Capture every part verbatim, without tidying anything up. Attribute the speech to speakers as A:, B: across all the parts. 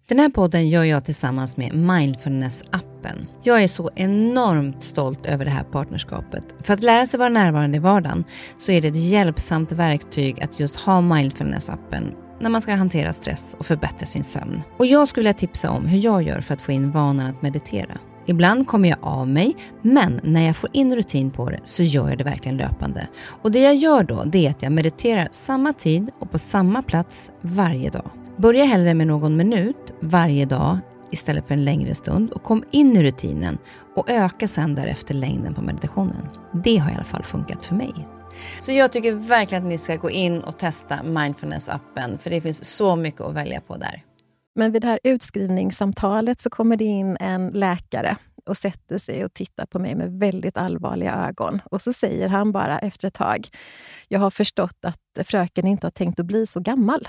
A: Den här podden gör jag tillsammans med Mindfulness-appen. Jag är så enormt stolt över det här partnerskapet. För att lära sig vara närvarande i vardagen så är det ett hjälpsamt verktyg att just ha Mindfulness-appen när man ska hantera stress och förbättra sin sömn. Och jag skulle vilja tipsa om hur jag gör för att få in vanan att meditera. Ibland kommer jag av mig, men när jag får in rutin på det så gör jag det verkligen löpande. Och det jag gör då, det är att jag mediterar samma tid och på samma plats varje dag. Börja hellre med någon minut varje dag istället för en längre stund och kom in i rutinen och öka sedan därefter längden på meditationen. Det har i alla fall funkat för mig. Så jag tycker verkligen att ni ska gå in och testa Mindfulness-appen, för det finns så mycket att välja på där.
B: Men vid det här utskrivningssamtalet så kommer det in en läkare och sätter sig och tittar på mig med väldigt allvarliga ögon. Och så säger han bara efter ett tag: jag har förstått att fröken inte har tänkt att bli så gammal.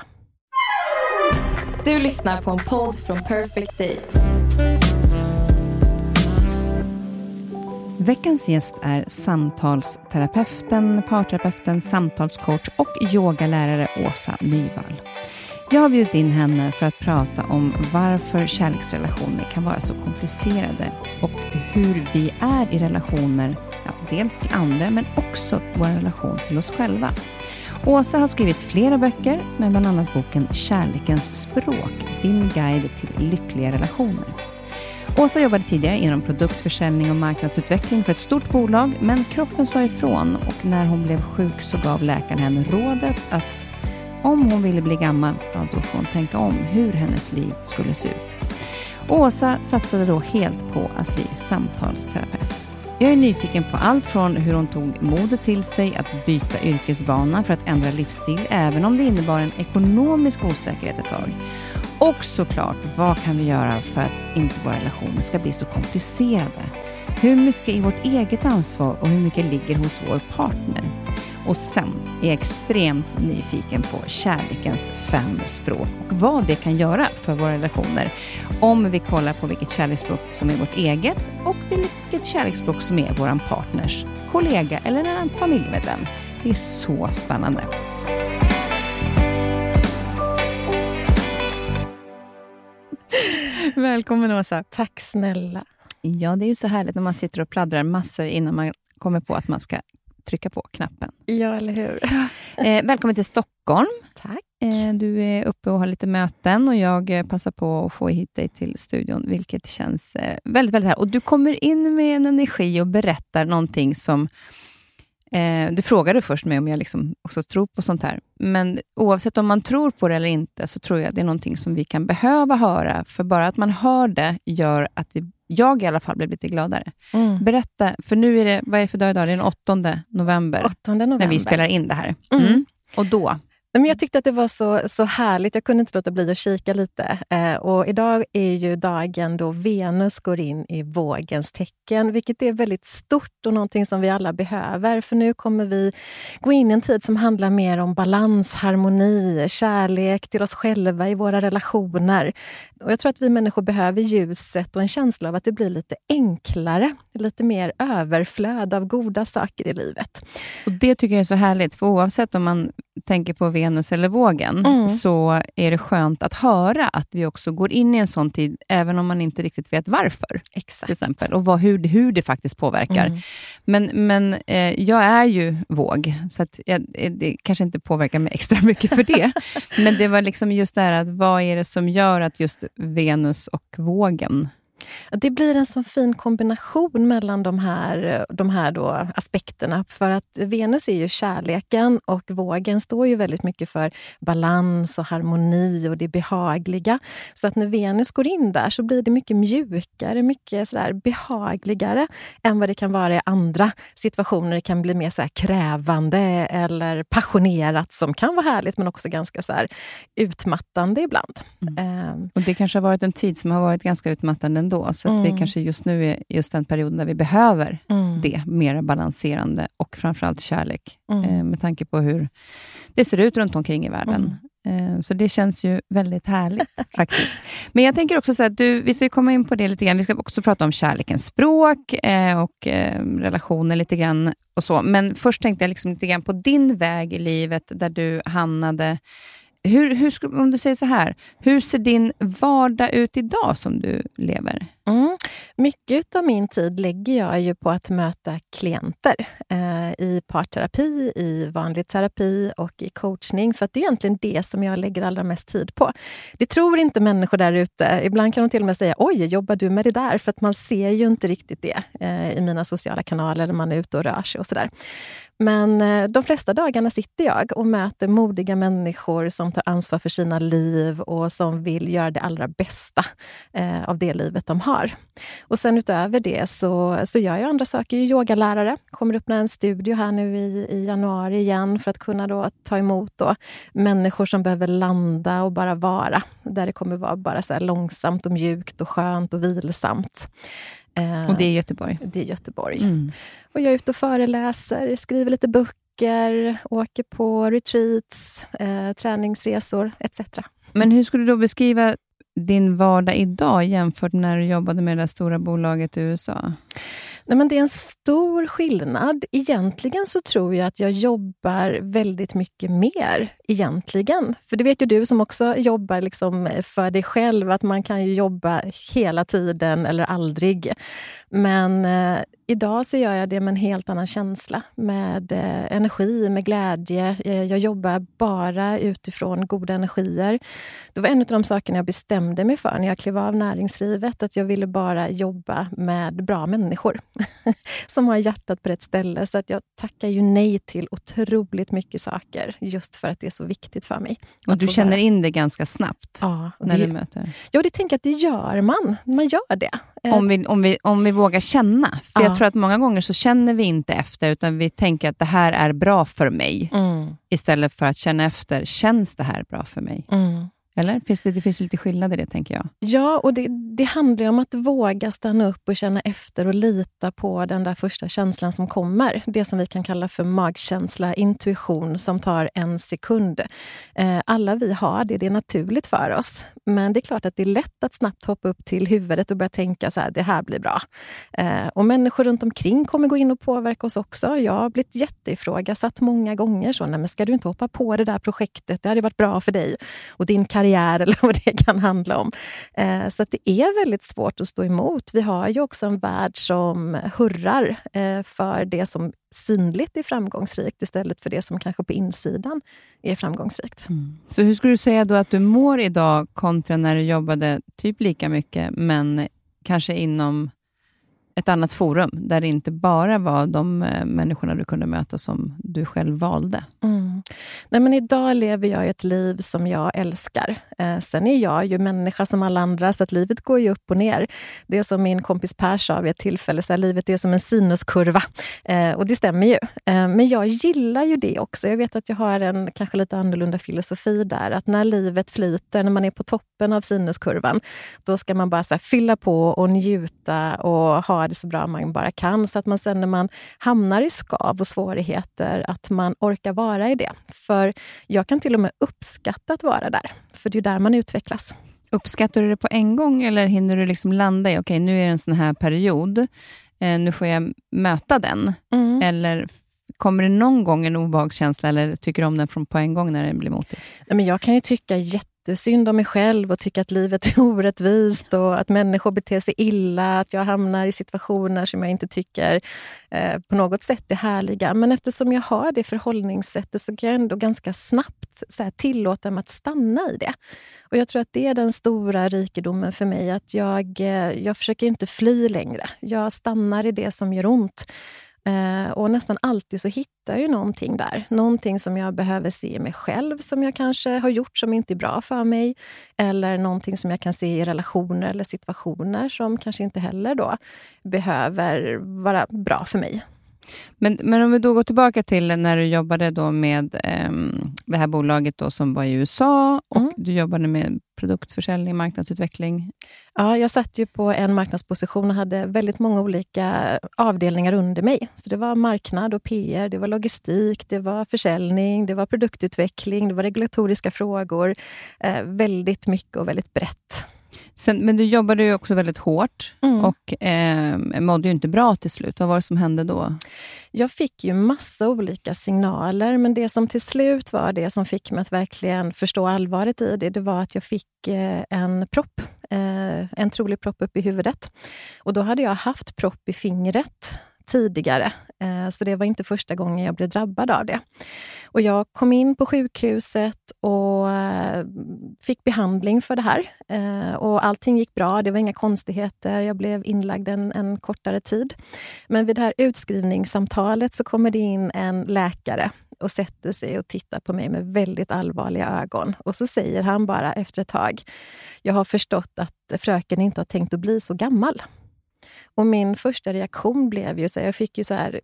C: Du lyssnar på en podd från Perfect Day.
A: Veckans gäst är samtalsterapeuten, parterapeuten, samtalscoach och yogalärare Åsa Nyvall. Jag har bjudit in henne för att prata om varför kärleksrelationer kan vara så komplicerade och hur vi är i relationer, ja, dels till andra men också vår relation till oss själva. Åsa har skrivit flera böcker, men bland annat boken Kärlekens språk, din guide till lyckliga relationer. Åsa jobbade tidigare inom produktförsäljning och marknadsutveckling för ett stort bolag, men kroppen sa ifrån och när hon blev sjuk så gav läkaren henne rådet att om hon ville bli gammal, ja, då får hon tänka om hur hennes liv skulle se ut. Åsa satsade då helt på att bli samtalsterapeut. Jag är nyfiken på allt från hur hon tog modet till sig att byta yrkesbana för att ändra livsstil, även om det innebar en ekonomisk osäkerhet ett tag. Och såklart, vad kan vi göra för att inte våra relationer ska bli så komplicerade? Hur mycket är vårt eget ansvar och hur mycket ligger hos vår partner? Och sen är jag extremt nyfiken på kärlekens fem språk och vad det kan göra för våra relationer. Om vi kollar på vilket kärleksspråk som är vårt eget och vilket kärleksspråk som är våran partners, kollega eller en familjemedlem. Det är så spännande. Välkommen Åsa.
B: Tack snälla.
A: Ja, det är ju så härligt när man sitter och pladdrar massor innan man kommer på att man ska trycka på knappen.
B: Ja, eller hur?
A: Eh, välkommen till Stockholm.
B: Tack.
A: Eh, du är uppe och har lite möten och jag eh, passar på att få hit dig till studion, vilket känns eh, väldigt, väldigt här. Och du kommer in med en energi och berättar någonting som eh, du frågade först mig om jag liksom också tror på sånt här. Men oavsett om man tror på det eller inte så tror jag att det är någonting som vi kan behöva höra. För bara att man hör det gör att vi jag i alla fall blev lite gladare. Mm. Berätta, för nu är det, vad är det för dag idag? Det är den åttonde november.
B: åttonde november.
A: När vi spelar in det här.
B: Mm.
A: Mm. Och då?
B: Men jag tyckte att det var så, så härligt. Jag kunde inte låta bli att kika lite. Eh, och idag är ju dagen då Venus går in i vågens tecken. Vilket är väldigt stort och någonting som vi alla behöver. För nu kommer vi gå in i en tid som handlar mer om balans, harmoni, kärlek till oss själva i våra relationer. Och jag tror att vi människor behöver ljuset och en känsla av att det blir lite enklare. Lite mer överflöd av goda saker i livet.
A: Och det tycker jag är så härligt. För oavsett om man tänker på Venus eller vågen mm. så är det skönt att höra att vi också går in i en sån tid även om man inte riktigt vet varför.
B: Exakt.
A: Till exempel. Och vad, hur, hur det faktiskt påverkar. Mm. Men, men eh, jag är ju våg så att jag, det kanske inte påverkar mig extra mycket för det. Men det var liksom just det här att vad är det som gör att just Venus och vågen.
B: Det blir en sån fin kombination mellan de här, de här då aspekterna. För att Venus är ju kärleken och vågen står ju väldigt mycket för balans och harmoni och det behagliga. Så att när Venus går in där så blir det mycket mjukare, mycket sådär behagligare än vad det kan vara i andra situationer. Det kan bli mer så här krävande eller passionerat som kan vara härligt men också ganska så här utmattande ibland.
A: Mm. Um. Och det kanske har varit en tid som har varit ganska utmattande ändå. Så att mm. vi kanske just nu är just den perioden där vi behöver mm. det mer balanserande och framförallt kärlek. Mm. Eh, med tanke på hur det ser ut runt omkring i världen. Mm. Eh, så det känns ju väldigt härligt faktiskt. Men jag tänker också så att du, vi ska komma in på det lite grann. Vi ska också prata om kärlekens språk eh, och eh, relationer lite grann och så. Men först tänkte jag liksom lite grann på din väg i livet där du hamnade hur, hur ska, om du säger så här, hur ser din vardag ut idag som du lever?
B: Mm. Mycket av min tid lägger jag ju på att möta klienter eh, i parterapi, i vanlig terapi och i coachning. För att det är egentligen det som jag lägger allra mest tid på. Det tror inte människor där ute. Ibland kan de till och med säga, oj, jobbar du med det där? För att man ser ju inte riktigt det eh, i mina sociala kanaler när man är ute och rör sig och sådär. Men eh, de flesta dagarna sitter jag och möter modiga människor som tar ansvar för sina liv och som vill göra det allra bästa eh, av det livet de har. Och sen utöver det så, så gör jag andra saker. Jag är yogalärare, kommer öppna en studio här nu i, i januari igen för att kunna då ta emot då människor som behöver landa och bara vara. Där det kommer vara bara så här långsamt och mjukt och skönt och vilsamt.
A: Och det är Göteborg?
B: Det är Göteborg.
A: Mm.
B: Och jag är ute och föreläser, skriver lite böcker, åker på retreats, eh, träningsresor et cetera.
A: Men hur skulle du då beskriva din vardag idag jämfört med när du jobbade med det där stora bolaget i U S A?
B: Nej, men det är en stor skillnad. Egentligen så tror jag att jag jobbar väldigt mycket mer egentligen. För det vet ju du som också jobbar liksom för dig själv, att man kan ju jobba hela tiden eller aldrig. Men eh, idag så gör jag det med en helt annan känsla, med eh, energi, med glädje. Jag, jag jobbar bara utifrån goda energier. Det var en av de sakerna jag bestämde mig för när jag klev av näringslivet, att jag ville bara jobba med bra människor som har hjärtat på rätt ställe. Så att jag tackar ju nej till otroligt mycket saker just för att det är så viktigt för mig.
A: Och du känner vara... in det ganska snabbt
B: ja,
A: när
B: det...
A: du möter?
B: Ja, det tänker jag att det gör man. Man gör det.
A: Om vi, om vi, om vi vågar känna. För ja. jag tror att många gånger så känner vi inte efter, utan vi tänker att det här är bra för mig.
B: Mm.
A: Istället för att känna efter, känns det här bra för mig?
B: Mm.
A: Eller? Finns det, det finns lite skillnad i det, tänker jag.
B: Ja, och det, det handlar om att våga stanna upp och känna efter och lita på den där första känslan som kommer. Det som vi kan kalla för magkänsla, intuition, som tar en sekund. Eh, alla vi har det, det är naturligt för oss. Men det är klart att det är lätt att snabbt hoppa upp till huvudet och börja tänka så här, det här blir bra. Eh, och människor runt omkring kommer gå in och påverka oss också. Jag har blivit jätteifrågasatt många gånger. Så, nej, men ska du inte hoppa på det där projektet? Det hade varit bra för dig och din karriär eller vad det kan handla om. Eh, så att det är väldigt svårt att stå emot. Vi har ju också en värld som hurrar eh, för det som synligt är framgångsrikt istället för det som kanske på insidan är framgångsrikt.
A: Mm. Så hur skulle du säga då att du mår idag kontra när du jobbade typ lika mycket, men kanske inom ett annat forum där det inte bara var de eh, människorna du kunde möta som du själv valde?
B: Mm. Nej, men idag lever jag ett liv som jag älskar. Eh, sen är jag ju människa som alla andra, så att livet går ju upp och ner. Det är som min kompis Per sa vid ett tillfälle, så här, livet är som en sinuskurva. Eh, och det stämmer ju. Eh, men jag gillar ju det också. Jag vet att jag har en kanske lite annorlunda filosofi där. Att när livet flyter, när man är på toppen av sinuskurvan, då ska man bara så här, fylla på och njuta och ha det så bra man bara kan. Så att man sen när man hamnar i skav och svårigheter, att man orkar vara i det. För jag kan till och med uppskatta att vara där. För det är där man utvecklas.
A: Uppskattar du det på en gång eller hinner du liksom landa i, okej, okay, nu är det en sån här period. Eh, nu får jag möta den. Mm. Eller kommer det någon gång en obehagskänsla eller tycker du om den från på en gång när den blir motig? Nej,
B: men jag kan ju tycka jätte synd om mig själv och tycka att livet är orättvist och att människor beter sig illa, att jag hamnar i situationer som jag inte tycker eh, på något sätt är härliga. Men eftersom jag har det förhållningssättet så kan jag ändå ganska snabbt så här, tillåta mig att stanna i det. Och jag tror att det är den stora rikedomen för mig, att jag, eh, jag försöker inte fly längre. Jag stannar i det som gör ont. Uh, och nästan alltid så hittar jag ju någonting där. Någonting som jag behöver se i mig själv, som jag kanske har gjort som inte är bra för mig. Eller någonting som jag kan se i relationer eller situationer som kanske inte heller då behöver vara bra för mig.
A: Men, men om vi då går tillbaka till när du jobbade då med um, det här bolaget då som var i U S A och mm. du jobbade med produktförsäljning, marknadsutveckling.
B: Ja, jag satt ju på en marknadsposition och hade väldigt många olika avdelningar under mig. Så det var marknad och P R, det var logistik, det var försäljning, det var produktutveckling, det var regulatoriska frågor. Eh, väldigt mycket och väldigt brett.
A: Sen, men du jobbade ju också väldigt hårt
B: Mm.
A: och eh, mådde ju inte bra till slut. Vad var det som hände då?
B: Jag fick ju massa olika signaler, men det som till slut var det som fick mig att verkligen förstå allvaret i det, det var att jag fick eh, en propp, eh, en trolig propp upp i huvudet. Och då hade jag haft propp i fingret tidigare, eh, så det var inte första gången jag blev drabbad av det. Och jag kom in på sjukhuset och eh, fick behandling för det här. Eh, och allting gick bra, det var inga konstigheter. Jag blev inlagd en, en kortare tid. Men vid det här utskrivningssamtalet så kommer det in en läkare och sätter sig och tittar på mig med väldigt allvarliga ögon. Och så säger han bara efter ett tag: jag har förstått att fröken inte har tänkt att bli så gammal. Och min första reaktion blev ju så här, jag fick ju så här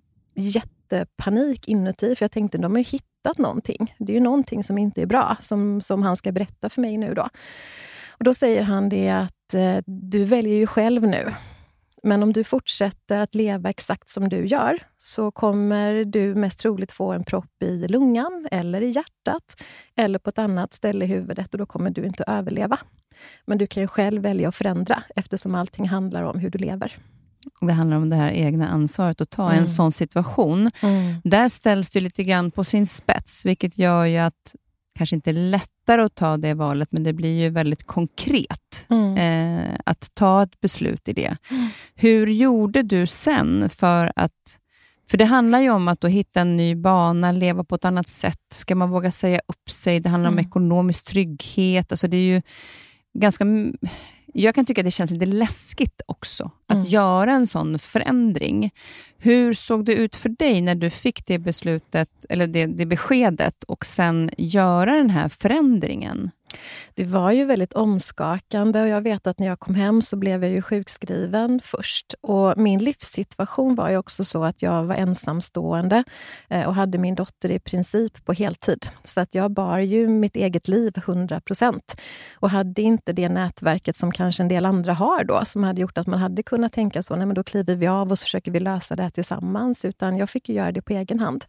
B: jättepanik inuti, för jag tänkte, de har ju hittat någonting. Det är ju någonting som inte är bra, som, som han ska berätta för mig nu då. Och då säger han det att eh, du väljer ju själv nu. Men om du fortsätter att leva exakt som du gör, så kommer du mest troligt få en propp i lungan eller i hjärtat eller på ett annat ställe i huvudet, och då kommer du inte överleva. Men du kan ju själv välja att förändra, eftersom allting handlar om hur du lever.
A: Det handlar om det här egna ansvaret att ta
B: Mm.
A: en sån situation.
B: Mm.
A: Där ställs det lite grann på sin spets, vilket gör ju att kanske inte är lättare att ta det valet, men det blir ju väldigt konkret
B: Mm.
A: eh, att ta ett beslut i det.
B: Mm.
A: Hur gjorde du sen för att, för det handlar ju om att då hitta en ny bana, leva på ett annat sätt. Ska man våga säga upp sig? Det handlar
B: Mm.
A: om ekonomisk trygghet. Alltså det är ju ganska, jag kan tycka att det känns lite läskigt också att
B: Mm.
A: göra en sån förändring. Hur såg det ut för dig när du fick det beslutet eller det, det beskedet och sen göra den här förändringen?
B: Det var ju väldigt omskakande, och jag vet att när jag kom hem så blev jag ju sjukskriven först. Och min livssituation var ju också så att jag var ensamstående eh, och hade min dotter i princip på heltid. Så att jag bar ju mitt eget liv hundra procent. Och hade inte det nätverket som kanske en del andra har då, som hade gjort att man hade kunnat tänka så, nej men då kliver vi av och så försöker vi lösa det här tillsammans. Utan jag fick ju göra det på egen hand.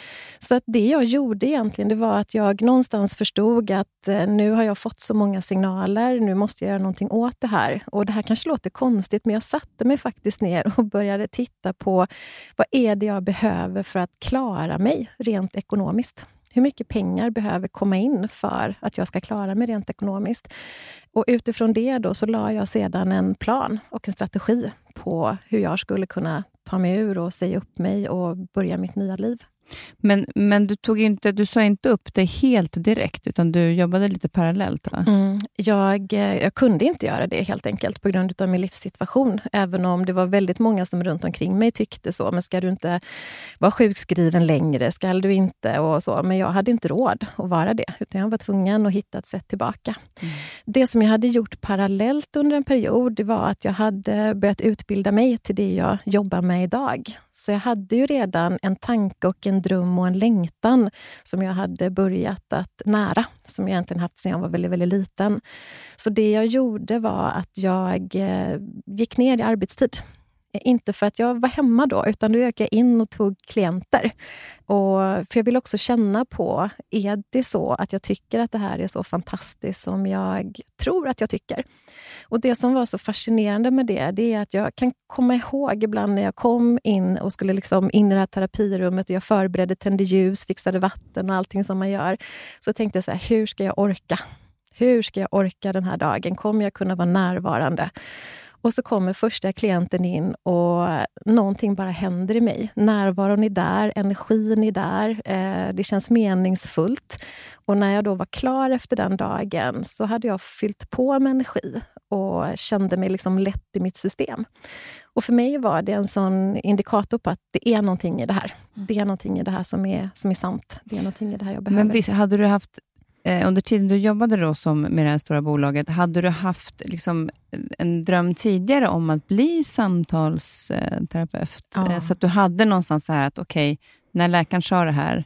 B: Så att det jag gjorde egentligen, det var att jag någonstans förstod att eh, nu har jag fått så många signaler, nu måste jag göra någonting åt det här. Och det här kanske låter konstigt, men jag satte mig faktiskt ner och började titta på vad är det jag behöver för att klara mig rent ekonomiskt. Hur mycket pengar behöver komma in för att jag ska klara mig rent ekonomiskt? Och utifrån det då så la jag sedan en plan och en strategi på hur jag skulle kunna ta mig ur och säga upp mig och börja mitt nya liv.
A: Men, men du, tog inte, du sa inte upp det helt direkt, utan du jobbade lite parallellt, va?
B: Mm. Jag, jag kunde inte göra det helt enkelt på grund av min livssituation. Även om det var väldigt många som runt omkring mig tyckte så. Men ska du inte vara sjukskriven längre? Ska du inte? Och så. Men jag hade inte råd att vara det. Utan jag var tvungen att hitta ett sätt tillbaka. Mm. Det som jag hade gjort parallellt under en period, det var att jag hade börjat utbilda mig till det jag jobbar med idag. Så jag hade ju redan en tanke och en dröm och en längtan som jag hade börjat att nära, som jag egentligen haft sedan jag var väldigt, väldigt liten. Så det jag gjorde var att jag eh, gick ner i arbetstid. Inte för att jag var hemma då, utan då gick jag in och tog klienter. Och, för jag vill också känna på, är det så att jag tycker att det här är så fantastiskt som jag tror att jag tycker? Och det som var så fascinerande med det, det är att jag kan komma ihåg ibland när jag kom in och skulle liksom in i det här terapirummet och jag förberedde, tände ljus, fixade vatten och allting som man gör. Så tänkte jag så här, hur ska jag orka? Hur ska jag orka den här dagen? Kommer jag kunna vara närvarande? Och så kommer första klienten in och någonting bara händer i mig. Närvaron är där, energin är där, eh, det känns meningsfullt. Och när jag då var klar efter den dagen så hade jag fyllt på med energi och kände mig liksom lätt i mitt system. Och för mig var det en sån indikator på att det är någonting i det här. Det är någonting i det här som är, som är sant. Det är någonting i det här jag behöver.
A: Men visst, hade du haft... Under tiden du jobbade då som med det här stora bolaget, hade du haft liksom en dröm tidigare om att bli samtalsterapeut?
B: Ja.
A: Så att du hade någonstans så här att okej, okay, när läkaren sa det här,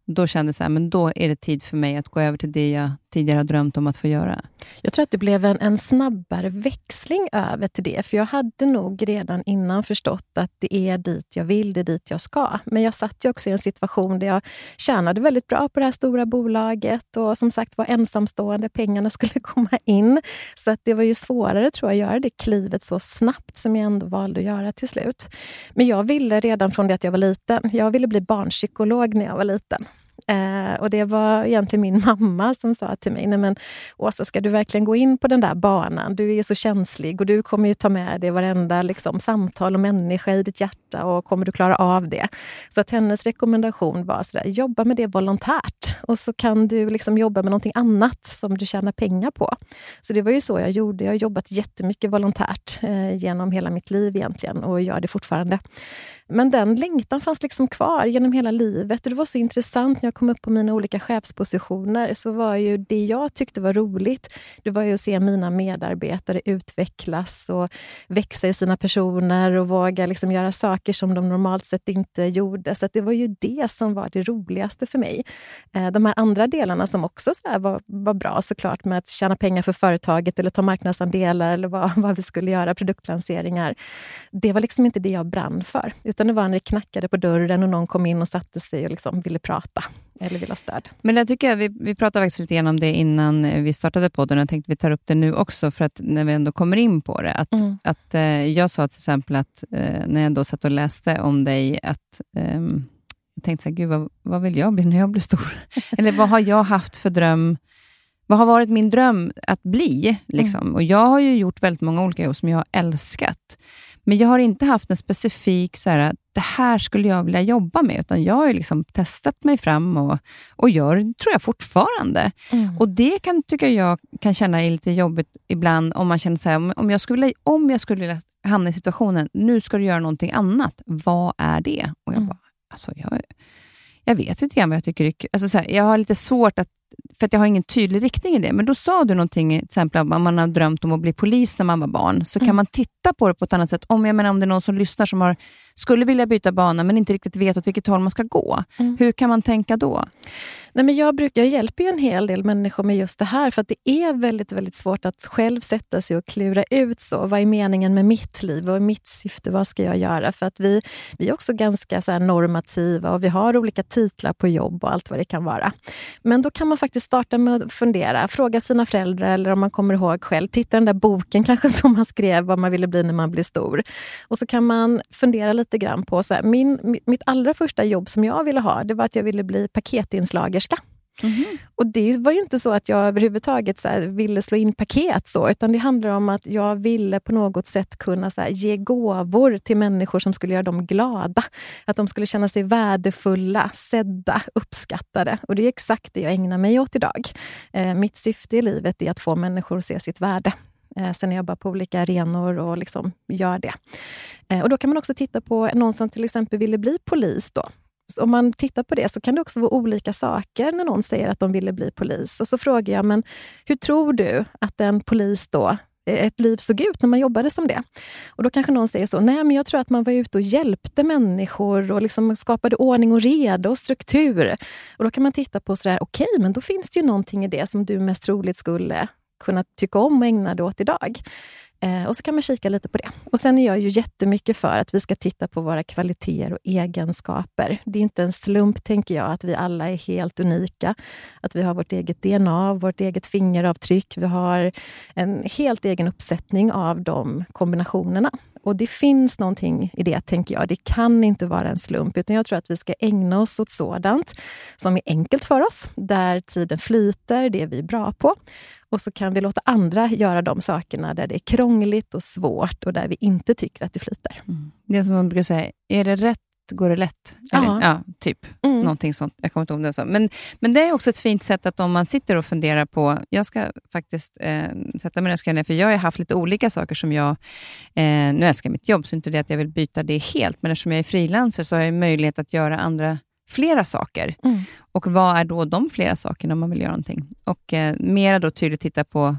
A: då kände jag så här, men då är det tid för mig att gå över till det jag tidigare har drömt om att få göra.
B: Jag tror att det blev en, en snabbare växling över till det. För jag hade nog redan innan förstått att det är dit jag vill, det är dit jag ska. Men jag satt ju också i en situation där jag tjänade väldigt bra på det här stora bolaget. Och som sagt var ensamstående, pengarna skulle komma in. Så att det var ju svårare tror jag att göra det klivet så snabbt som jag ändå valde att göra till slut. Men jag ville redan från det att jag var liten. Jag ville bli barnpsykolog när jag var liten. Eh, och det var egentligen min mamma som sa till mig, nej men Åsa, ska du verkligen gå in på den där banan? Du är så känslig och du kommer ju ta med dig varenda liksom, samtal och människa i ditt hjärta och kommer du klara av det? Så att hennes rekommendation var sådär, jobba med det volontärt och så kan du liksom jobba med någonting annat som du tjänar pengar på. Så det var ju så jag gjorde. Jag har jobbat jättemycket volontärt eh, genom hela mitt liv egentligen och gör det fortfarande. Men den längtan fanns liksom kvar genom hela livet. Och det var så intressant när jag kom upp på mina olika chefspositioner. Så var ju det jag tyckte var roligt. Det var ju att se mina medarbetare utvecklas och växa i sina personer. Och våga liksom göra saker som de normalt sett inte gjorde. Så att det var ju det som var det roligaste för mig. De här andra delarna som också så här var, var bra såklart. Med att tjäna pengar för företaget eller ta marknadsandelar. Eller vad, vad vi skulle göra, produktlanseringar. Det var liksom inte det jag brann för. Utan det var när det knackade på dörren och någon kom in och satte sig och liksom ville prata eller ville ha stöd.
A: Men jag tycker jag, vi, vi pratade faktiskt lite grann om det innan vi startade podden och jag tänkte att vi tar upp det nu också för att när vi ändå kommer in på det. Att, mm. att, eh, jag sa till exempel att eh, när jag då satt och läste om dig att eh, jag tänkte så här, gud vad, vad vill jag bli när jag blir stor? Eller vad har jag haft för dröm? Vad har varit min dröm att bli? Liksom? Mm. Och jag har ju gjort väldigt många olika jobb som jag har älskat. Men jag har inte haft en specifik så här, det här skulle jag vilja jobba med. Utan jag har ju liksom testat mig fram och, och gör, tror jag, fortfarande. Mm. Och det kan tycka jag kan känna är lite jobbigt ibland om man känner så här, om, om, jag skulle vilja, om jag skulle vilja hamna i situationen, nu ska du göra någonting annat. Vad är det? Och jag mm. bara, alltså jag, jag vet inte grann vad jag tycker. Alltså så här, jag har lite svårt att för att jag har ingen tydlig riktning i det. Men då sa du någonting, till exempel om man har drömt om att bli polis när man var barn. Så mm. kan man titta på det på ett annat sätt. Om jag menar om det är någon som lyssnar som har, skulle vilja byta bana men inte riktigt vet åt vilket håll man ska gå. Mm. Hur kan man tänka då?
B: Nej, men jag, brukar, jag hjälper ju en hel del människor med just det här. För att det är väldigt, väldigt svårt att själv sätta sig och klura ut så. Vad är meningen med mitt liv? Vad är mitt syfte? Vad ska jag göra? För att vi, vi är också ganska så här normativa och vi har olika titlar på jobb och allt vad det kan vara. Men då kan man faktiskt starta med att fundera. Fråga sina föräldrar eller om man kommer ihåg själv. Titta den där boken kanske som man skrev vad man ville bli när man blir stor. Och så kan man fundera lite grann på så här, min, mitt allra första jobb som jag ville ha, det var att jag ville bli paketinslagerska. Mm-hmm. Och det var ju inte så att jag överhuvudtaget så här, ville slå in paket så, utan det handlar om att jag ville på något sätt kunna så här, ge gåvor till människor som skulle göra dem glada. Att de skulle känna sig värdefulla, sedda, uppskattade. Och det är exakt det jag ägnar mig åt idag. Eh, mitt syfte i livet är att få människor att se sitt värde. Eh, sen jag jobbar på olika arenor och liksom gör det. Eh, och då kan man också titta på någon som till exempel ville bli polis då. Så om man tittar på det så kan det också vara olika saker när någon säger att de ville bli polis. Och så frågar jag, men hur tror du att en polis då, ett liv såg ut när man jobbade som det? Och då kanske någon säger så, nej men jag tror att man var ute och hjälpte människor och liksom skapade ordning och reda och struktur. Och då kan man titta på sådär, okej, okay, men då finns det ju någonting i det som du mest troligt skulle kunna tycka om och ägna dig åt idag. Eh, och så kan man kika lite på det. Och sen är jag ju jättemycket för att vi ska titta på våra kvaliteter och egenskaper. Det är inte en slump, tänker jag, att vi alla är helt unika. Att vi har vårt eget D N A, vårt eget fingeravtryck. Vi har en helt egen uppsättning av de kombinationerna. Och det finns någonting i det, tänker jag. Det kan inte vara en slump, utan jag tror att vi ska ägna oss åt sådant som är enkelt för oss. Där tiden flyter, det är vi bra på. Och så kan vi låta andra göra de sakerna där det är krångligt och svårt och där vi inte tycker att det flyter.
A: Mm. Det är som man brukar säga, är det rätt går det lätt? Eller, ja, typ. Mm. Någonting sånt. Jag kommer inte ihåg det så. Men, men det är också ett fint sätt att om man sitter och funderar på, jag ska faktiskt eh, sätta mig ner, för jag har haft lite olika saker som jag, eh, nu älskar mitt jobb, så inte det att jag vill byta det helt, men eftersom jag är frilanser så har jag möjlighet att göra andra flera saker. Mm. Och vad är då de flera sakerna om man vill göra någonting? Och eh, mera då tydligt titta på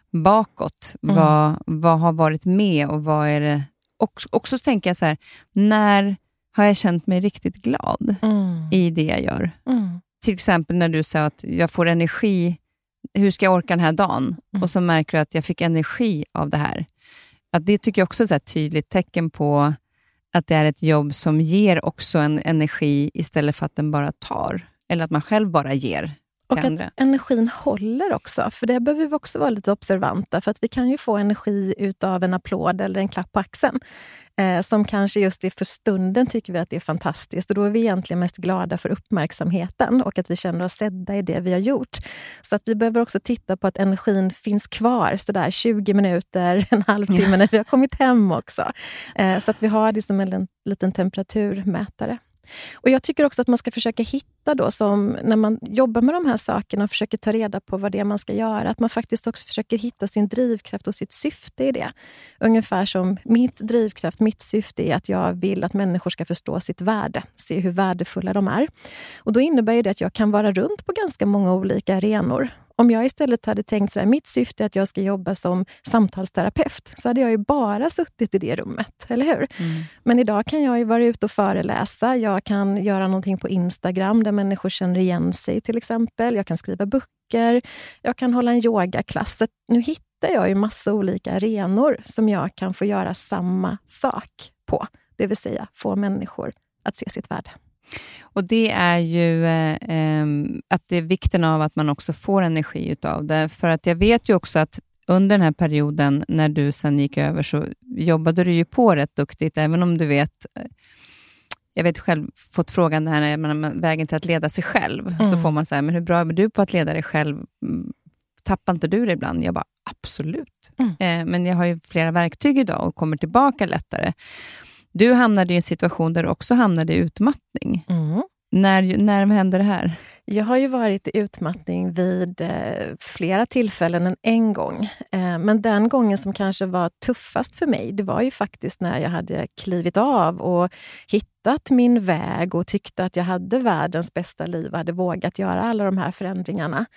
A: bakåt. Mm. Vad, vad har varit med och vad är det? Och också tänker jag så här, när har jag känt mig riktigt glad mm. i det jag gör? Mm. till exempel när du sa att jag får energi, hur ska jag orka den här dagen? Mm. Och så märker du att jag fick energi av det här. Att det tycker jag också är ett tydligt tecken på att det är ett jobb som ger också en energi istället för att den bara tar. Eller att man själv bara ger.
B: Och att energin håller också, för det behöver vi också vara lite observanta, för att vi kan ju få energi utav en applåd eller en klapp på axeln, eh, som kanske just är för stunden tycker vi att det är fantastiskt, och då är vi egentligen mest glada för uppmärksamheten och att vi känner oss sedda i det vi har gjort. Så att vi behöver också titta på att energin finns kvar sådär tjugo minuter, en halvtimme när vi har kommit hem också. Eh, så att vi har det som en liten temperaturmätare. Och jag tycker också att man ska försöka hitta då, som när man jobbar med de här sakerna och försöker ta reda på vad det är man ska göra, att man faktiskt också försöker hitta sin drivkraft och sitt syfte i det. Ungefär som mitt drivkraft, mitt syfte är att jag vill att människor ska förstå sitt värde, se hur värdefulla de är. Och då innebär det att jag kan vara runt på ganska många olika arenor. Om jag istället hade tänkt sådär, mitt syfte är att jag ska jobba som samtalsterapeut, så hade jag ju bara suttit i det rummet, eller hur? Mm. Men idag kan jag ju vara ute och föreläsa, jag kan göra någonting på Instagram där människor känner igen sig till exempel, jag kan skriva böcker, jag kan hålla en yogaklass. Nu hittar jag ju massa olika arenor som jag kan få göra samma sak på, det vill säga få människor att se sitt värde.
A: Och det är ju eh, att det är vikten av att man också får energi utav det. För att jag vet ju också att under den här perioden när du sen gick över så jobbade du ju på rätt duktigt. Även om du vet, jag vet själv, fått frågan det här när vägen till att leda sig själv. Mm. Så får man säga, men hur bra är du på att leda dig själv? Tappar inte du det ibland? Jag bara, absolut. Mm. Eh, men jag har ju flera verktyg idag och kommer tillbaka lättare. Du hamnade i en situation där du också hamnade i utmattning. Mm. När, när hände det här?
B: Jag har ju varit i utmattning vid eh, flera tillfällen än en gång. Eh, men den gången som kanske var tuffast för mig, det var ju faktiskt när jag hade klivit av och hittat min väg och tyckte att jag hade världens bästa liv och hade vågat göra alla de här förändringarna.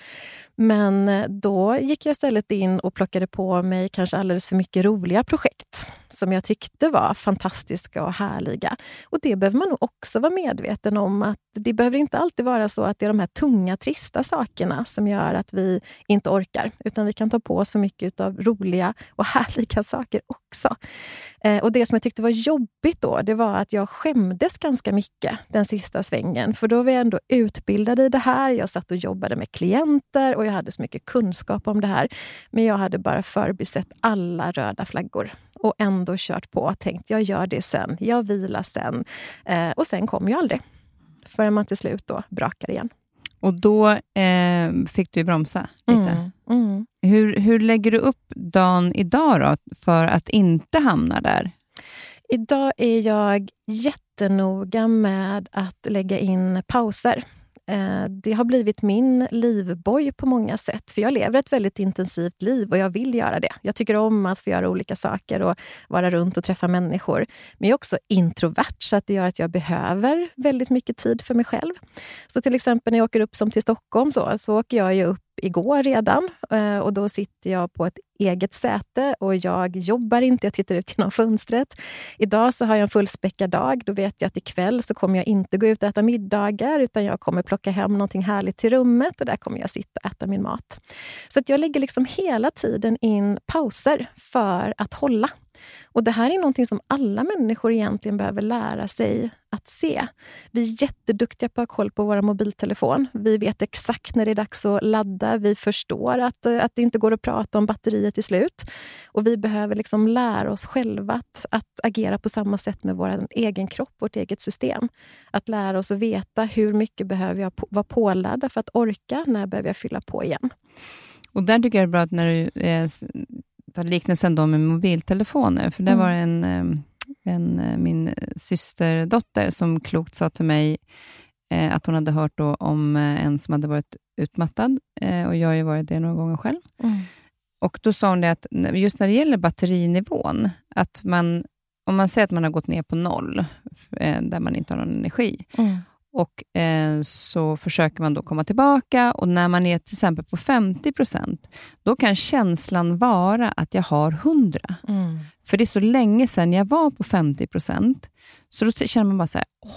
B: Men då gick jag istället in och plockade på mig kanske alldeles för mycket roliga projekt som jag tyckte var fantastiska och härliga. Och det behöver man nog också vara medveten om, att det behöver inte alltid vara så att det är de här tunga, trista sakerna som gör att vi inte orkar, utan vi kan ta på oss för mycket av roliga och härliga saker också. Eh, och det som jag tyckte var jobbigt då, det var att jag skämdes ganska mycket den sista svängen, för då var jag ändå utbildad i det här, jag satt och jobbade med klienter och jag hade så mycket kunskap om det här, men jag hade bara förbisett alla röda flaggor och ändå kört på och tänkt, jag gör det sen, jag vilar sen, eh, och sen kom jag aldrig förrän man till slut då brakar igen.
A: Och då eh, fick du bromsa lite.
B: Mm, mm.
A: Hur, hur lägger du upp dagen idag då för att inte hamna där?
B: Idag är jag jättenoga med att lägga in pauser. Det har blivit min livboj på många sätt. För jag lever ett väldigt intensivt liv och jag vill göra det. Jag tycker om att få göra olika saker och vara runt och träffa människor. Men jag är också introvert, så att det gör att jag behöver väldigt mycket tid för mig själv. Så till exempel när jag åker upp som till Stockholm så, så åker jag ju upp igår redan, och då sitter jag på ett eget säte och jag jobbar inte, jag tittar ut genom fönstret. Idag så har jag en fullspäckad dag, då vet jag att ikväll så kommer jag inte gå ut och äta middagar, utan jag kommer plocka hem någonting härligt till rummet och där kommer jag sitta och äta min mat. Så att jag lägger liksom hela tiden in pauser för att hålla. Och det här är någonting som alla människor egentligen behöver lära sig att se. Vi är jätteduktiga på att ha koll på våra mobiltelefon. Vi vet exakt när det är dags att ladda. Vi förstår att, att det inte går att prata om batteriet till slut. Och vi behöver liksom lära oss själva att, att agera på samma sätt med vår egen kropp, vårt eget system. Att lära oss att veta hur mycket behöver jag på, vara påladdad för att orka, när behöver jag fylla på igen.
A: Och där tycker jag det är bra att när du eh, tar liknelsen då med mobiltelefoner, för det mm. var en... Eh, En, min systerdotter som klokt sa till mig eh, att hon hade hört då om eh, en som hade varit utmattad, eh, och jag har ju varit det några gånger själv. Mm. Och då sa hon det att just när det gäller batterinivån, att man, om man säger att man har gått ner på noll, eh, där man inte har någon energi, mm. och eh, så försöker man då komma tillbaka, och när man är till exempel på femtio procent, då kan känslan vara att jag har hundra. Mm. För det är så länge sedan jag var på femtio procent, så då känner man bara så här, åh,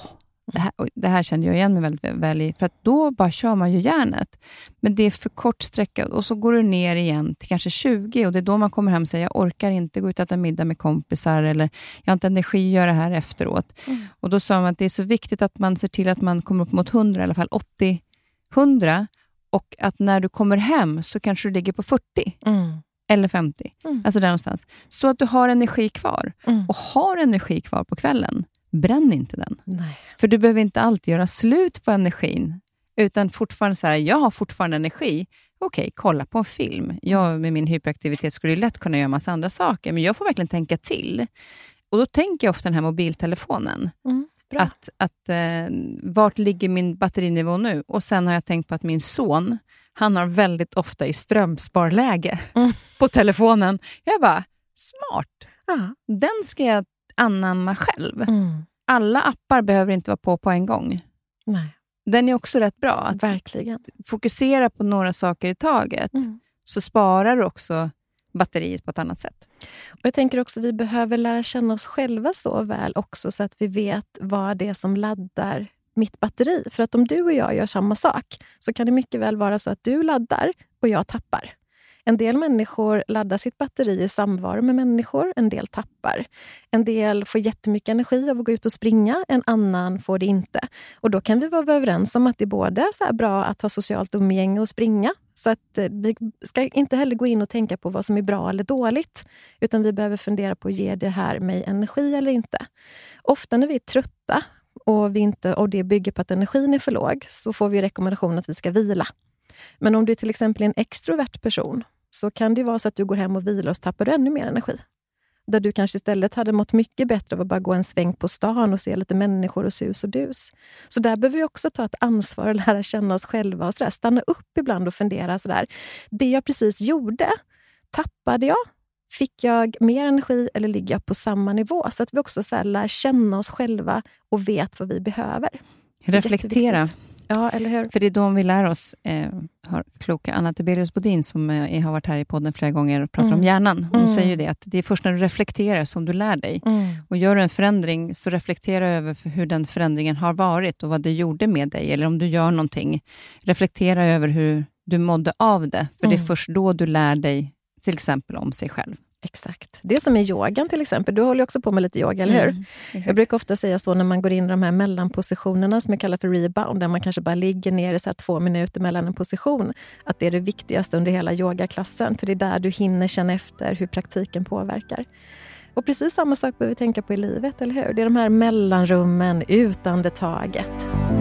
A: Det här, det här kände jag igen mig väldigt väl i. För att då bara kör man ju järnet. Men det är för kort sträcka. Och så går du ner igen till kanske tjugo. Och det är då man kommer hem och säger, jag orkar inte gå ut och äta middag med kompisar. Eller jag har inte energi att göra det här efteråt. Mm. Och då sa man att det är så viktigt att man ser till att man kommer upp mot hundra. I alla fall åttio hundra. Och att när du kommer hem så kanske du ligger på fyrtio. Mm. Eller femtio. Mm. Alltså där någonstans. Så att du har energi kvar. Mm. Och har energi kvar på kvällen. Bränn inte den. Nej. För du behöver inte alltid göra slut på energin. Utan fortfarande så här, jag har fortfarande energi. Okej, okay, kolla på en film. Jag med min hyperaktivitet skulle ju lätt kunna göra massa andra saker. Men jag får verkligen tänka till. Och då tänker jag ofta den här mobiltelefonen. Mm, bra. Att, att eh, vart ligger min batterinivå nu? Och sen har jag tänkt på att min son, han har väldigt ofta i strömsparläge mm. på telefonen. Jag bara, smart. Aha. Den ska jag anamma själv. Mm. Alla appar behöver inte vara på på en gång. Nej. Den är också rätt bra. Att
B: verkligen.
A: Fokusera på några saker i taget. Mm. Så sparar du också batteriet på ett annat sätt.
B: Och jag tänker också att vi behöver lära känna oss själva så väl också. Så att vi vet vad det är som laddar mitt batteri. För att om du och jag gör samma sak så kan det mycket väl vara så att du laddar och jag tappar. En del människor laddar sitt batteri i samvaro med människor, en del tappar. En del får jättemycket energi av att gå ut och springa, en annan får det inte. Och då kan vi vara överens om att det är både så här bra att ha socialt umgänge och springa. Så att vi ska inte heller gå in och tänka på vad som är bra eller dåligt. Utan vi behöver fundera på, ger det här mig energi eller inte? Ofta när vi är trötta och, vi inte, och det bygger på att energin är för låg, så får vi rekommendation att vi ska vila. Men om du är till exempel en extrovert person, så kan det vara så att du går hem och vilar och så tappar du ännu mer energi. Där du kanske istället hade mått mycket bättre av att bara gå en sväng på stan och se lite människor och sus och dus. Så där behöver vi också ta ett ansvar och lära känna oss själva och så där. Stanna upp ibland och fundera så där. Det jag precis gjorde, tappade jag? Fick jag mer energi eller ligger jag på samma nivå? Så att vi också så här lär känna oss själva och vet vad vi behöver.
A: Reflektera.
B: Ja, eller hur?
A: För det är då vi lär oss, eh, har kloka Anna Tibelius Bodin som eh, har varit här i podden flera gånger och pratar mm. om hjärnan. Hon mm. säger ju det, att det är först när du reflekterar som du lär dig. Mm. Och gör du en förändring, så reflektera över för hur den förändringen har varit och vad det gjorde med dig. Eller om du gör någonting, reflektera över hur du mådde av det. För mm. det är först då du lär dig till exempel om sig själv.
B: Exakt. Det som är yogan till exempel. Du håller ju också på med lite yoga, eller hur? Mm, jag brukar ofta säga så när man går in i de här mellanpositionerna som jag kallar för rebound, där man kanske bara ligger ner i så här två minuter mellan en position. Att det är det viktigaste under hela yogaklassen. För det är där du hinner känna efter hur praktiken påverkar. Och precis samma sak behöver vi tänka på i livet, eller hur? Det är de här mellanrummen, utandetaget.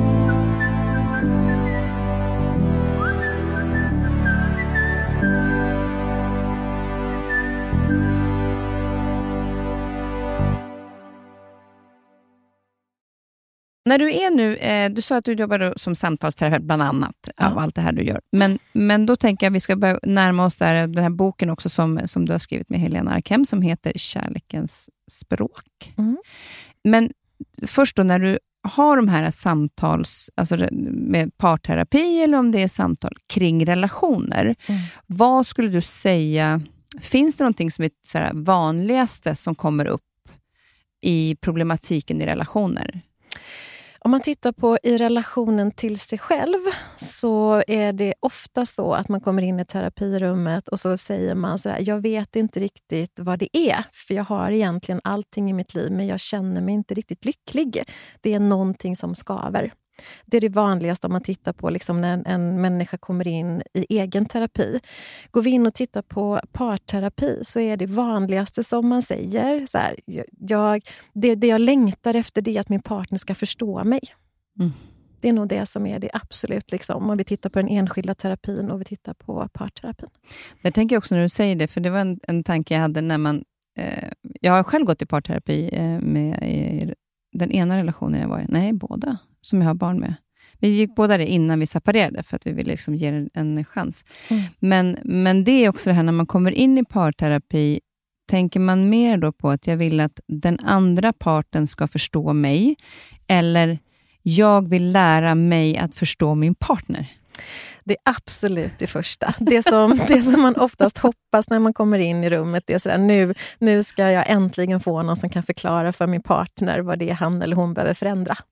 A: När du är nu, eh, du sa att du jobbar som samtalsterapeut bland annat ja. av allt det här du gör. Men, men då tänker jag att vi ska börja närma oss där, den här boken också som, som du har skrivit med Helena Arkem som heter Kärlekens språk. Mm. Men först då när du har de här samtals, alltså med parterapi eller om det är samtal kring relationer. Mm. Vad skulle du säga, finns det någonting som är så här vanligaste som kommer upp i problematiken i relationer?
B: Om man tittar på i relationen till sig själv så är det ofta så att man kommer in i terapirummet och så säger man så här: jag vet inte riktigt vad det är, för jag har egentligen allting i mitt liv men jag känner mig inte riktigt lycklig. Det är någonting som skaver. Det är det vanligaste om man tittar på liksom när en, en människa kommer in i egen terapi. Går vi in och tittar på parterapi så är det vanligaste som man säger så här, jag, det, det jag längtar efter det är att min partner ska förstå mig. Mm. Det är nog det som är det absolut liksom, om vi tittar på den enskilda terapin och vi tittar på parterapin.
A: Det tänker jag också när du säger det, för det var en, en tanke jag hade när man eh, jag har själv gått i parterapi eh, med i den ena relationen jag var i, nej båda som jag har barn med. Vi gick båda det innan vi separerade för att vi ville liksom ge en, en chans. Mm. Men, men det är också det här när man kommer in i parterapi, tänker man mer då på att jag vill att den andra parten ska förstå mig eller jag vill lära mig att förstå min partner?
B: Det är absolut det första. Det som, det som man oftast hoppas när man kommer in i rummet, det är sådär, nu, nu ska jag äntligen få någon som kan förklara för min partner vad det är han eller hon behöver förändra.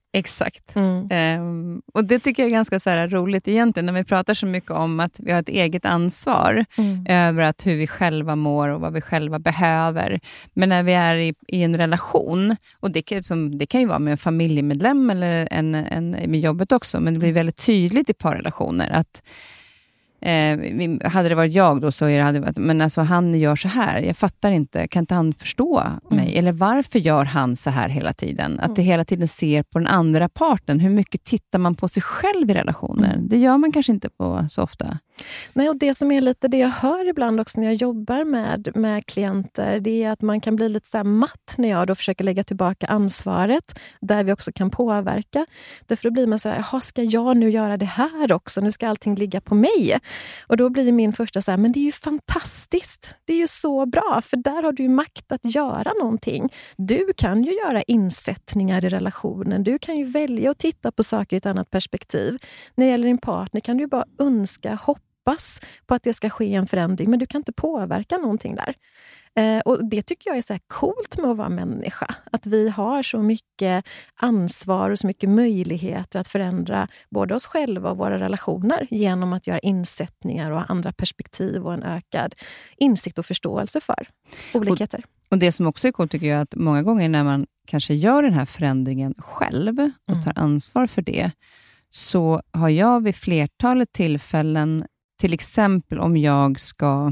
A: Exakt.
B: Mm.
A: Um, och det tycker jag är ganska så här roligt egentligen när vi pratar så mycket om att vi har ett eget ansvar
B: Mm.
A: över att hur vi själva mår och vad vi själva behöver. Men när vi är i, i en relation, och det kan, som, det kan ju vara med en familjemedlem eller en, en, med jobbet också, men det blir väldigt tydligt i parrelationer att Eh, hade det varit jag då så är det, hade varit, men alltså han gör så här, jag fattar inte, kan inte han förstå mig? Mm. Eller varför gör han så här hela tiden? Att mm. det hela tiden ser på den andra parten. Hur mycket tittar man på sig själv i relationer? Mm. Det gör man kanske inte på så ofta.
B: Nej, och det som är lite det jag hör ibland också när jag jobbar med, med klienter, det är att man kan bli lite så här matt när jag då försöker lägga tillbaka ansvaret, där vi också kan påverka. Därför då blir man så här, jaha, ska jag nu göra det här också? Nu ska allting ligga på mig. Och då blir min första så här, men det är ju fantastiskt. Det är ju så bra, för där har du ju makt att göra någonting. Du kan ju göra insättningar i relationen. Du kan ju välja att titta på saker i ett annat perspektiv. När det gäller din partner kan du ju bara önska, hoppas på att det ska ske en förändring, men du kan inte påverka någonting där. Eh, och det tycker jag är så här coolt med att vara människa. Att vi har så mycket ansvar och så mycket möjligheter att förändra både oss själva och våra relationer genom att göra insättningar och andra perspektiv och en ökad insikt och förståelse för olikheter.
A: Och, och det som också är coolt tycker jag att många gånger när man kanske gör den här förändringen själv och mm. tar ansvar för det, så har jag vid flertalet tillfällen, till exempel om jag ska